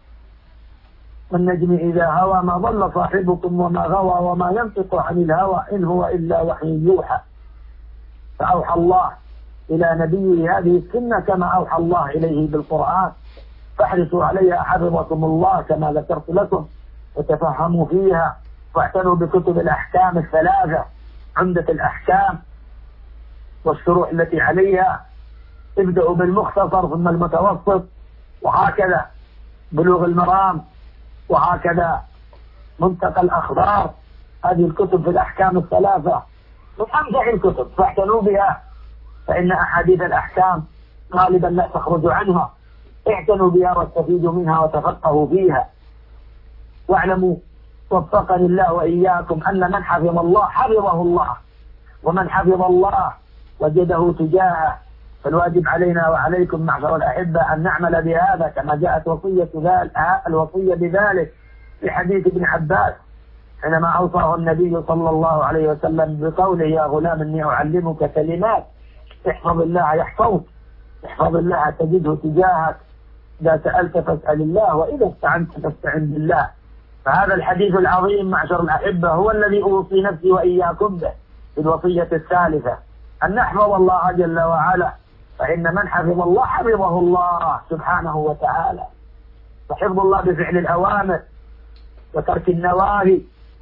والنجم إذا هوى ما ضل صاحبكم وما غوى وما ينطق عن الهوى إن هو إلا وحي يوحى. فأوحى الله إلى نبيه هذه السنة كما أوحى الله إليه بالقرآن، فاحرصوا عليها حفظكم الله كما ذكرت لكم، وتفهموا فيها واعتنوا بكتب الأحكام الثلاثة، عمدة الأحكام والشروح التي عليها، ابدأوا بالمختصر ثم المتوسط، وهكذا بلوغ المرام، وهكذا منتقى الأخبار. هذه الكتب في الأحكام الثلاثة من أمتع الكتب، فاعتنوا بها، فإن أحاديث الأحكام غالبا لا تخرج عنها، اعتنوا بها واستفيدوا منها وتفقهوا فيها. واعلموا وفقني الله وإياكم أن من حفظ الله حفظه الله، ومن حفظ الله وجده تجاهه. فالواجب علينا وعليكم معشر الأحبة أن نعمل بهذا كما جاءت وصية ذلك الوصية بذلك في حديث ابن عباس حينما أوصاه النبي صلى الله عليه وسلم بقوله: يا غلام إني أعلمك كلمات احفظ الله يحفظك، احفظ الله تجده تجاهك، إذا سألت فاسأل الله وإذا استعنت فاستعن بالله. فهذا الحديث العظيم معشر الأحبة هو الذي أوصي نفسي وإياكم به في الوصية الثالثة، أن نحفظ الله جل وعلا، فإن من حفظ الله حفظه الله سبحانه وتعالى. فحفظ الله بفعل الأوامر وترك النواهي،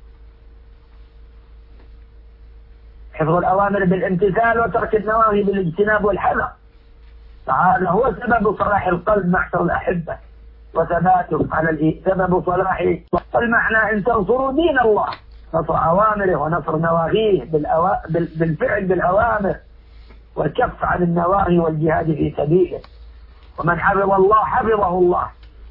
حفظ الأوامر بالامتثال وترك النواهي بالاجتناب والحذر، فهذا هو سبب صلاح القلب معشر الأحبة وثباته على الإيه سبب صلاحه. والمعنى إن تنصروا دين الله، نصر أوامره ونصر نواهيه بالأو... بالفعل بالأوامر والكف عن النواهي والجهاد في سبيله. ومن حفظ الله حفظه الله.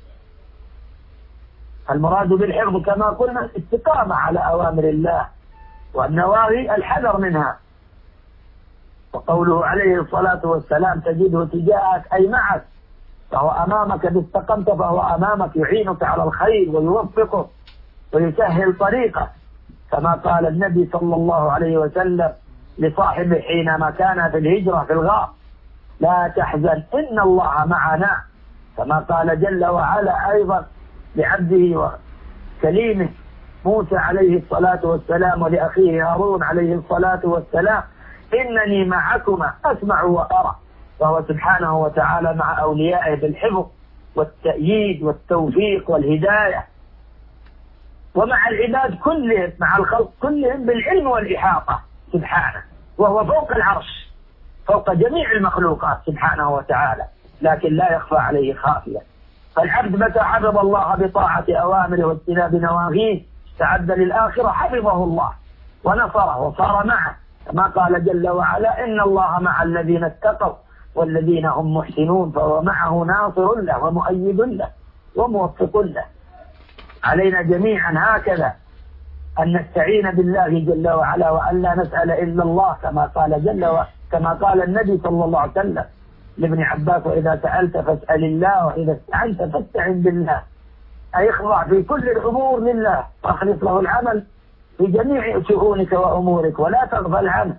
المراد بالحفظ كما قلنا الاستقامة على أوامر الله، والنواهي الحذر منها. وقوله عليه الصلاة والسلام: تجده تجاهك أي معك، فهو أمامك، إذا استقمت فهو أمامك، يعينك على الخير ويوفقك ويسهل طريقك، كما قال النبي صلى الله عليه وسلم لصاحبه حينما كان في الهجرة في الغار: لا تحزن إن الله معنا. كما قال جل وعلا أيضا لعبده وكليمه موسى عليه الصلاة والسلام ولأخيه هارون عليه الصلاة والسلام: إنني معكما أسمع وأرى. فهو سبحانه وتعالى مع أوليائه بالحفظ والتأييد والتوفيق والهداية، ومع العباد كلهم، مع الخلق كلهم بالعلم والإحاطة سبحانه، وهو فوق العرش فوق جميع المخلوقات سبحانه وتعالى، لكن لا يخفى عليه خافية. فالعبد متى حفظ الله بطاعة أوامره واجتناب نواهيه استعد للآخرة، حفظه الله ونصره وصار معه، كما قال جل وعلا: إن الله مع الذين اتقوا والذين هم محسنون، فهو معه ناصر له ومؤيد له وموفق له. علينا جميعا هكذا أن نستعين بالله جل وعلا، وأن لا نسأل إلا الله، كما قال جل وعلا كما قال النبي صلى الله عليه وسلم: لابن عباس وإذا سألت فاسأل الله وإذا استعنت فاستعن بالله، أي اخضع في كل الأمور لله واخلص له العمل في جميع شؤونك وأمورك ولا تغفل عنه.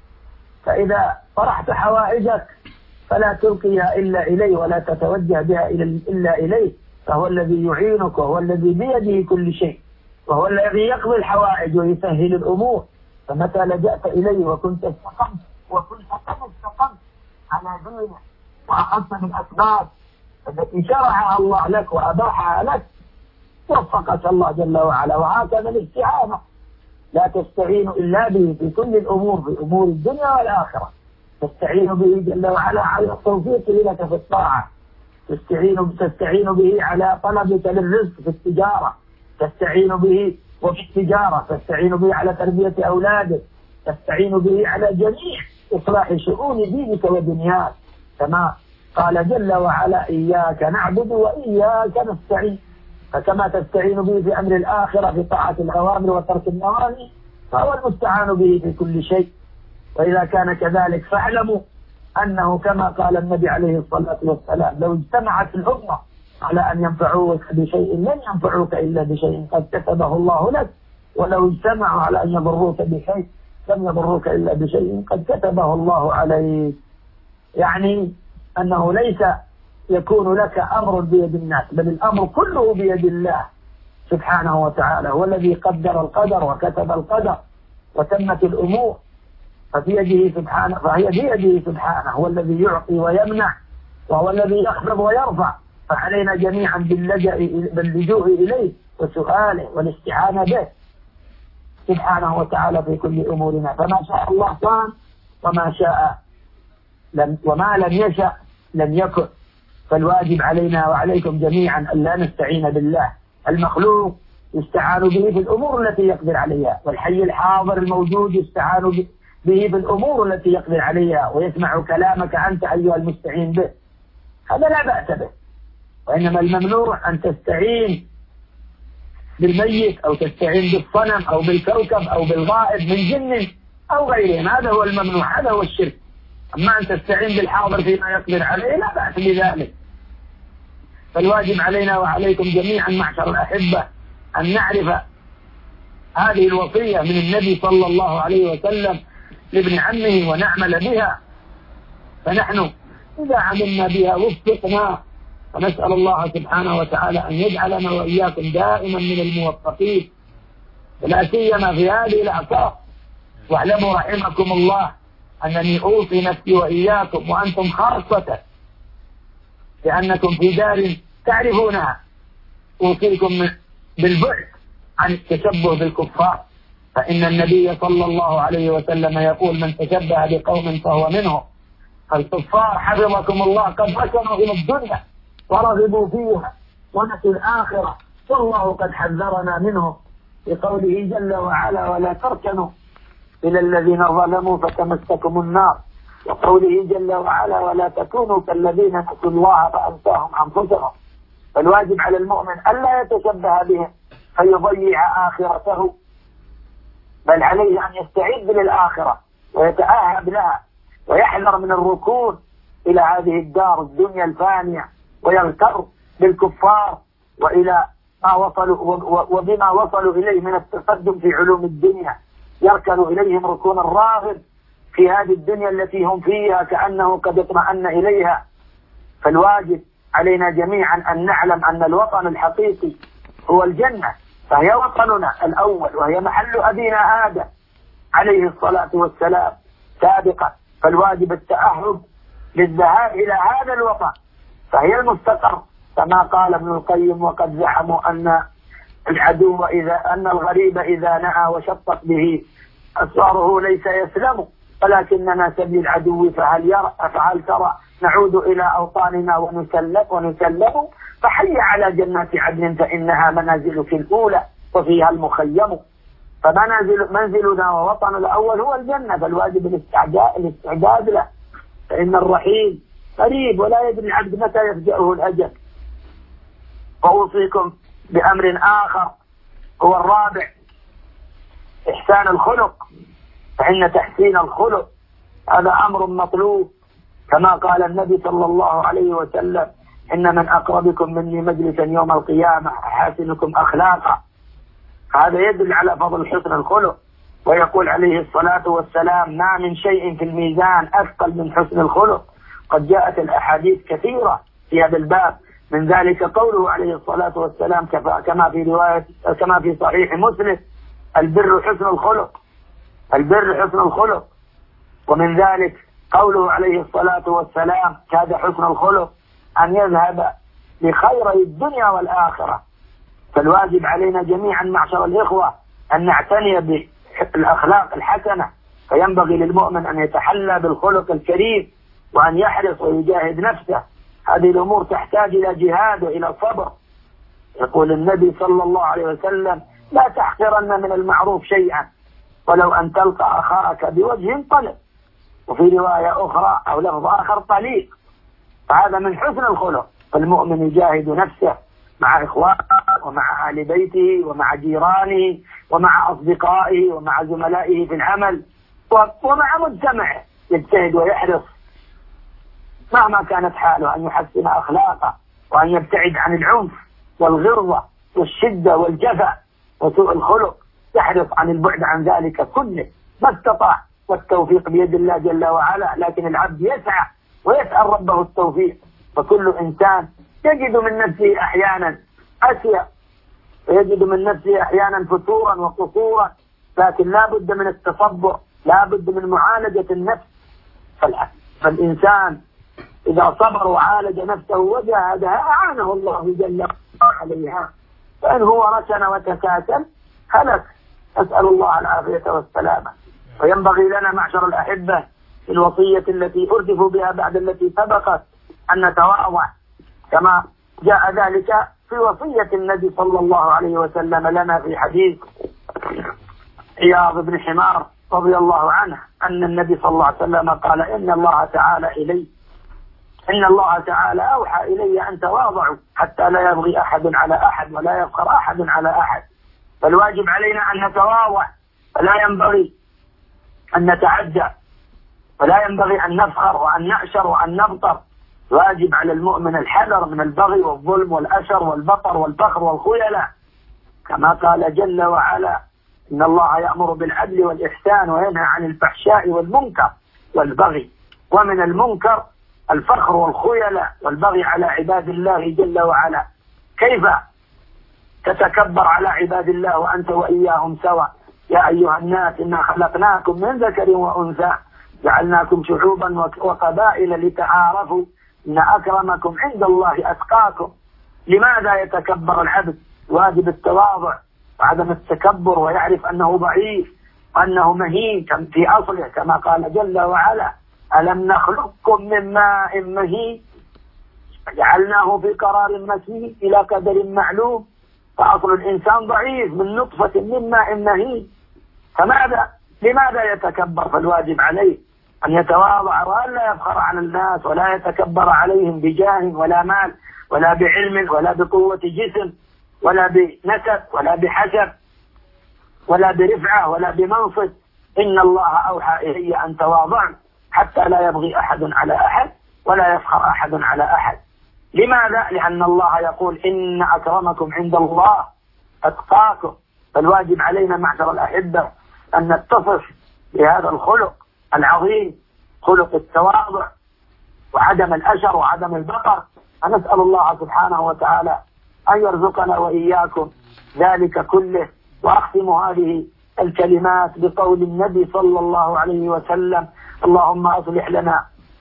فإذا طرحت حوائجك فلا تلقيها إلا إليه ولا تتوجه بها إلا إليه، فهو الذي يعينك وهو الذي بيده كل شيء، وهو الذي يقضي الحوائج ويسهل الأمور. فمتى لجأت إليه وكنت استقمت وكنت قد استقمت على دينه وأخذت بالأسباب التي شرعها الله لك وأباحها لك وفقك الله جل وعلا. وهكذا الاستعانة، لا تستعين إلا به في كل الأمور، في أمور الدنيا والآخرة. تستعين به جل وعلا على التوفيق لك في الطاعة، تستعين تستعين به على طلبك للرزق في التجارة، تستعين به وفي التجارة، تستعين به على تربية أولادك، تستعين به على جميع إصلاح شؤون دينك ودنياك، كما قال جل وعلا إياك نعبد وإياك نستعين. فكما تستعين به في أمر الآخرة في طاعة الأوامر وترك النواهي، فهو المستعان به في كل شيء. وإذا كان كذلك فاعلموا أنه كما قال النبي عليه الصلاة والسلام لو اجتمعت الأمة على أن ينفعوك بشيء لن ينفعوك إلا بشيء قد كتبه الله لك، ولو اجتمعوا على أن يضروك بشيء لم يضروك إلا بشيء قد كتبه الله عليك. يعني أنه ليس يكون لك أمر بيد الناس، بل الأمر كله بيد الله سبحانه وتعالى، هو الذي قدر القدر وكتب القدر وتمت الأمور، فبيده سبحانه فهي بيده سبحانه، هو الذي يعطي ويمنع وهو الذي يخفض ويرفع. فعلينا جميعا باللجأ باللجوء إليه وسؤاله والاستعانة به سبحانه وتعالى في كل أمورنا. فما شاء الله كان وما شاء لم وما لم يشأ لم يكن. فالواجب علينا وعليكم جميعا أن لا نستعين بالله. المخلوق يستعان به في الأمور التي يقدر عليها، والحي الحاضر الموجود يستعان به في الأمور التي يقدر عليها ويسمع كلامك أنت أيها المستعين به، هذا لا بأس به. وإنما الممنوع أن تستعين بالميت أو تستعين بالصنم أو بالكوكب أو بالغائب من جن أو غيرهم، هذا هو الممنوع، هذا هو الشرك. أما أن تستعين بالحاضر فيما يقدر عليه لا بأس بذلك. فالواجب علينا وعليكم جميعا معشر الأحبة أن نعرف هذه الوصية من النبي صلى الله عليه وسلم لابن عمه ونعمل بها. فنحن إذا عملنا بها وفقنا، ونسأل الله سبحانه وتعالى أن يجعلنا وإياكم دائما من الموفقين، ولا سيما في هذه الأعصار. واعلموا رحمكم الله أنني أوصي نفسي وإياكم وأنتم خاصة لأنكم في دار تعرفونها، أوصيكم بالبعد عن التشبه بالكفار، فإن النبي صلى الله عليه وسلم يقول من تشبه بقوم فهو منهم. الكفار حفظكم الله قد ركنوا إلى الدنيا ورغبوا فيها ونسوا الآخرة، والله قد حذرنا منهم بقوله جل وعلا ولا تركنوا إلى الذين ظلموا فتمسكم النار، وقوله جل وعلا ولا تكونوا كالذين نسوا الله فأنساهم أنفسهم. فالواجب على المؤمن ألا يتشبه بهم فيضيع آخرته، بل عليه أن يستعد للآخرة ويتأهب لها ويحذر من الركون إلى هذه الدار الدنيا الفانية ويغتر بالكفار وإلى ما وصلوا وبما وصلوا إليه من التقدم في علوم الدنيا، يركن إليهم ركون الراغب في هذه الدنيا التي هم فيها كأنه قد اطمأن إليها. فالواجب علينا جميعا أن نعلم أن الوطن الحقيقي هو الجنة، فهي وطننا الأول وهي محل أبينا آدم عليه الصلاة والسلام سابقا. فالواجب التأهب للذهاب إلى هذا الوطن، فهي المستقر كما قال ابن القيم وقد زعموا أن العدو إذا أن الغريب إذا نأى وشطت به أسراره ليس يسلم، ولكننا سبي العدو فهل يرى فهل ترى نعود إلى أوطاننا ونسلم ونسلم فحي على جنات عدن فإنها منازلك الأولى وفيها المخيم. فمنازل منزلنا ووطن الأول هو الجنة، فالواجب الاستعداد له، فإن الرحيل قريب ولا يدري العبد متى يفجأه الأجل. وأوصيكم بأمر آخر هو الرابع، إحسان الخلق، فإن تحسين الخلق هذا أمر مطلوب كما قال النبي صلى الله عليه وسلم: إن من أقربكم مني مجلسا يوم القيامة أحسنكم أخلاقا. هذا يدل على فضل حسن الخلق. ويقول عليه الصلاة والسلام: ما من شيء في الميزان أثقل من حسن الخلق. قد جاءت الأحاديث كثيرة في هذا الباب، من ذلك قوله عليه الصلاة والسلام كما في رواية كما في صحيح مسلم: البر حسن الخلق، البر حسن الخلق. ومن ذلك قوله عليه الصلاة والسلام: كاد حسن الخلق أن يذهب بخيري الدنيا والآخرة. فالواجب علينا جميعا معشر الإخوة أن نعتني بالأخلاق الحسنة، فينبغي للمؤمن أن يتحلى بالخلق الكريم وأن يحرص ويجاهد نفسه. هذه الأمور تحتاج إلى جهاد وإلى صبر. يقول النبي صلى الله عليه وسلم: لا تحقرن من المعروف شيئا ولو أن تلقى أخاك بوجه طلق. وفي رواية أخرى أو لفظ آخر: طليق. فهذا من حسن الخلق. فالمؤمن يجاهد نفسه مع إخوانه ومع أهل بيته ومع جيرانه ومع أصدقائه ومع زملائه في العمل ومع مجتمعه، يجتهد ويحرص مهما كانت حاله أن يحسن أخلاقه وأن يبتعد عن العنف والغلظة والشدة والجفا وسوء الخلق، يحرص عن البعد عن ذلك كله ما استطاع، والتوفيق بيد الله جل وعلا. لكن العبد يسعى ويسأل ربه التوفيق. فكل إنسان يجد من نفسه أحيانا أسيا ويجد من نفسه أحيانا فتورا وقصورا، لكن لا بد من التصبر، لا بد من معالجة النفس. فالإنسان إذا صبر وعالج نفسه وجاهدها أعانه الله جل وعلا عليها. فإن هو ركن وتكاسل هلك، أسأل الله العافية والسلامة. وينبغي لنا معشر الأحبة في الوصية التي أردف بها بعد التي سبقت أن نتواضع، كما جاء ذلك في وصية النبي صلى الله عليه وسلم لنا في حديث عياض بن حمار رضي الله عنه أن النبي صلى الله عليه وسلم قال: إن الله تعالى إلي إن الله تعالى أوحى إلي أن تواضعوا حتى لا يبغي أحد على أحد ولا يفخر أحد على أحد. فالواجب علينا أن نتواضع، فلا ينبغي أن نتعدى، ولا ينبغي أن نفخر وأن نأشر وأن نبطر. واجب على المؤمن الحذر من البغي والظلم والأشر والبطر والفخر والخيلاء، كما قال جل وعلا: إن الله يأمر بالعدل والإحسان وينهى عن الفحشاء والمنكر والبغي. ومن المنكر الفخر والخيلاء والبغي على عباد الله جل وعلا. كيف تتكبر على عباد الله وأنت وإياهم سواء؟ يا أيها الناس إنا خلقناكم من ذكر وأنثى جعلناكم شعوبا وقبائل لتعارفوا إن أكرمكم عند الله أتقاكم. لماذا يتكبر العبد؟ واجب التواضع وعدم التكبر، ويعرف أنه ضعيف وأنه مهين في أصله، كما قال جل وعلا: ألم نخلقكم من ماء مهين جعلناه في قرار مكين إلى قدر معلوم. فأصل الإنسان ضعيف من نطفة من ماء مهين. فماذا لماذا يتكبر؟ فالواجب عليه أن يتواضع وأن لا يفخر على الناس ولا يتكبر عليهم بجاه ولا مال ولا بعلم ولا بقوة جسم ولا بنسب ولا بحسب ولا برفعة ولا بمنصب. إن الله أوحى إلي أن تواضعوا حتى لا يبغي أحد على أحد ولا يفخر أحد على أحد. لماذا؟ لأن الله يقول: إن أكرمكم عند الله أتقاكم. فالواجب علينا معشر الأحبة أن نتصف بهذا الخلق العظيم، خلق التواضع وعدم الأشر وعدم البطر. فنسأل الله سبحانه وتعالى أن يرزقنا وإياكم ذلك كله. وأختم هذه الكلمات بقول النبي صلى الله عليه وسلم: اللهم أصلح لنا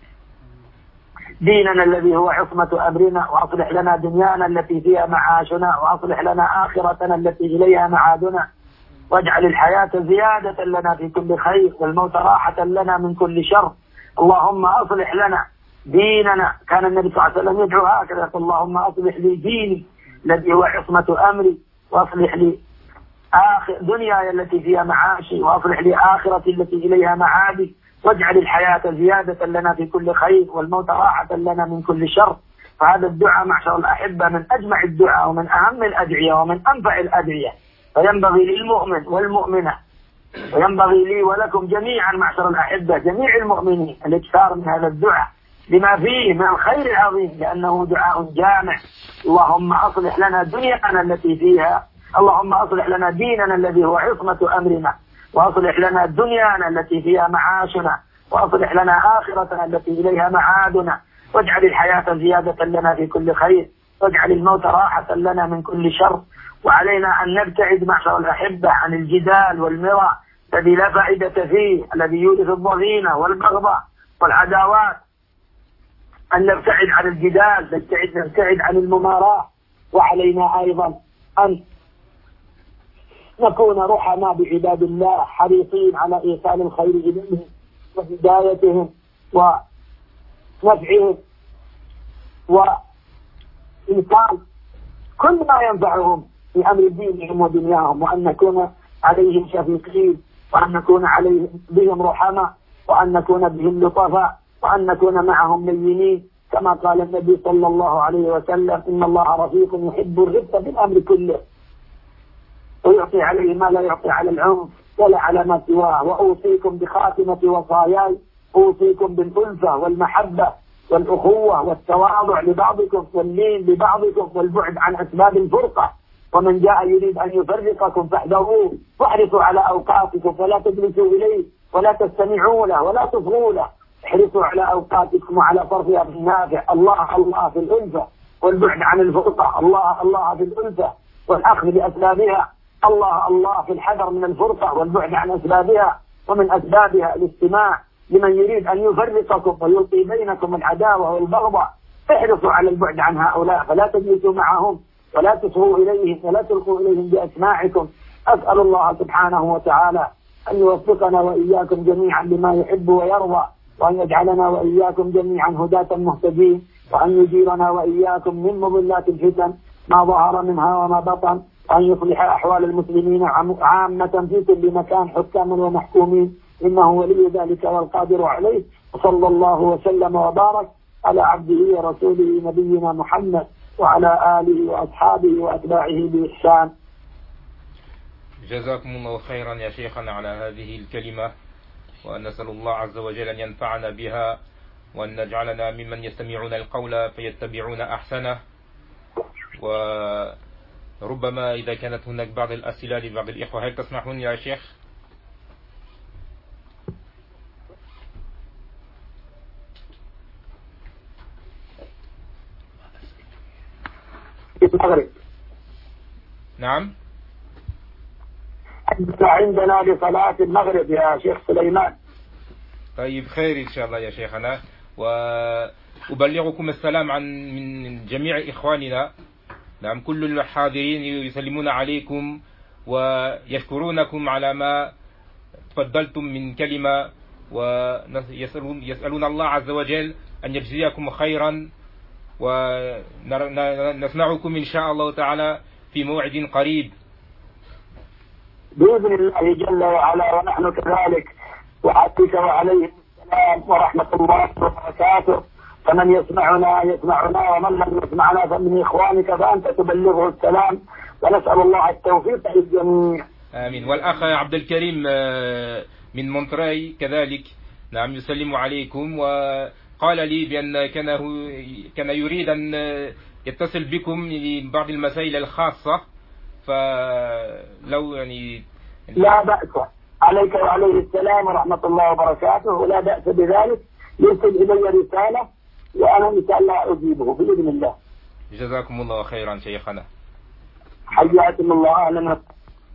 ديننا الذي هو عصمة أمرنا، وأصلح لنا دنيانا التي فيها معاشنا، وأصلح لنا آخرتنا التي إليها معادنا، واجعل الحياة زيادة لنا في كل خير والموت راحة لنا من كل شر. اللهم أصلح لنا ديننا. كان النبي صلى الله عليه وسلم يدعو هكذا: اللهم أصلح لي ديني الذي هو عصمة أمري، وأصلح لي آخر دنياي التي فيها معاشي، وأصلح لي آخرتي التي إليها معادي، واجعل الحياة زيادة لنا في كل خير والموت راحة لنا من كل شر. فهذا الدعاء معشر الأحبة من أجمع الدعاء ومن أهم الأدعية ومن أنفع الأدعية. فينبغي للمؤمن والمؤمنة، وينبغي لي ولكم جميعا معشر الأحبة جميع المؤمنين الاكثار من هذا الدعاء. لما فيه من الخير العظيم، لأنه دعاء جامع. اللهم أصلح لنا دنيانا التي فيها، اللهم أصلح لنا ديننا الذي هو عصمة أمرنا، وأصلح لنا دنيانا التي فيها معاشنا، وأصلح لنا آخرتنا التي إليها معادنا، واجعل الحياة زيادة لنا في كل خير، واجعل الموت راحة لنا من كل شر. وعلينا أن نبتعد معشر الأحبة عن الجدال والمراء الذي لا فائدة فيه، الذي يورث الضغينة والبغضاء والعداوات. أن نبتعد عن الجدال، نبتعد نبتعد عن المماراة. وعلينا أيضا أن نكون رحماء بعباد الله، حريصين على إيصال الخير إليهم وهدايتهم ونفعهم وإيصال كل ما ينفعهم في أمر دينهم ودنياهم، وأن نكون عليهم شفيقين، وأن نكون عليهم بهم رحماء، وأن نكون بهم لطفاء، وأن نكون معهم لينين، كما قال النبي صلى الله عليه وسلم: إن الله رفيق يحب الرفق بالأمر كله، ويعطي عليه ما لا يعطي على العنف ولا على ما سواه. وأوصيكم بخاتمة وصاياي، أوصيكم بالألفة والمحبة والأخوة والتواضع لبعضكم واللين لبعضكم والبعد عن أسباب الفرقة. ومن جاء يريد أن يفرقكم فاحذروه، واحرصوا على أوقاتكم فلا تجلسوا إليه ولا تستمعوا له ولا تصغوا له. احرصوا على أوقاتكم وعلى صرفها بالنافع. الله الله في الألفة والبعد عن الفرقة، الله الله في الألفة والأخذ بأسبابها، الله الله في الحذر من الفرقة والبعد عن أسبابها. ومن أسبابها الاستماع لمن يريد أن يفرقكم ويلقي بينكم العداوة والبغضاء. احرصوا على البعد عن هؤلاء، فلا تجلسوا معهم ولا تصغوا إليهم ولا تلقوا إليهم بأسماعكم. أسأل الله سبحانه وتعالى أن يوفقنا وإياكم جميعا لما يحب ويرضى، وأن يجعلنا وإياكم جميعا هداة مهتدين، وأن يجيرنا وإياكم من مضلات الفتن ما ظهر منها وما بطن، وأن يصلح أحوال المسلمين عامة في كل مكان حكاما ومحكومين، إنه ولي ذلك والقادر عليه. وصلى الله وسلم وبارك على عبده ورسوله نبينا محمد وعلى آله وأصحابه وأتباعه بإحسان. جزاكم الله خيرا يا شيخنا على هذه الكلمة، ونسأل الله عز وجل أن ينفعنا بها، وأن نجعلنا ممن يستمعون القول فيتبعون أحسنه. وربما إذا كانت هناك بعض الأسئلة لبعض الإخوة، هل تسمحون يا شيخ؟ المغرب. نعم. عندنا لصلاة المغرب يا شيخ سليمان. طيب خير إن شاء الله يا شيخنا، وأبلغكم السلام عن من جميع إخواننا. نعم، كل الحاضرين يسلمون عليكم ويشكرونكم على ما تفضلتم من كلمة، ويسألون يسألون الله عز وجل أن يجزيكم خيرا، ونسمعكم إن شاء الله تعالى في موعد قريب بإذن الله جل وعلا، ونحن كذلك. وعليك وعليه السلام ورحمة الله وبركاته. فمن يسمعنا يسمعنا، ومن لم يسمعنا فمن إخوانك فأنت تبلغه السلام، ونسأل الله التوفيق للجميع. آمين. والأخ عبد الكريم من مونتراي كذلك، نعم، يسلم عليكم، وقال لي بأن كان كان يريد أن يتصل بكم لبعض المسائل الخاصة، فلو يعني لا بأس. عليك وعليه السلام ورحمة الله وبركاته، ولا بأس بذلك. يرسل إلي رسالة وأنا إن شاء الله أجيبه بإذن الله. جزاكم الله خيرا شيخنا. حياكم الله. أهلا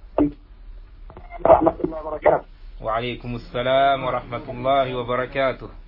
ورحمة الله وبركاته. وعليكم السلام ورحمة الله وبركاته.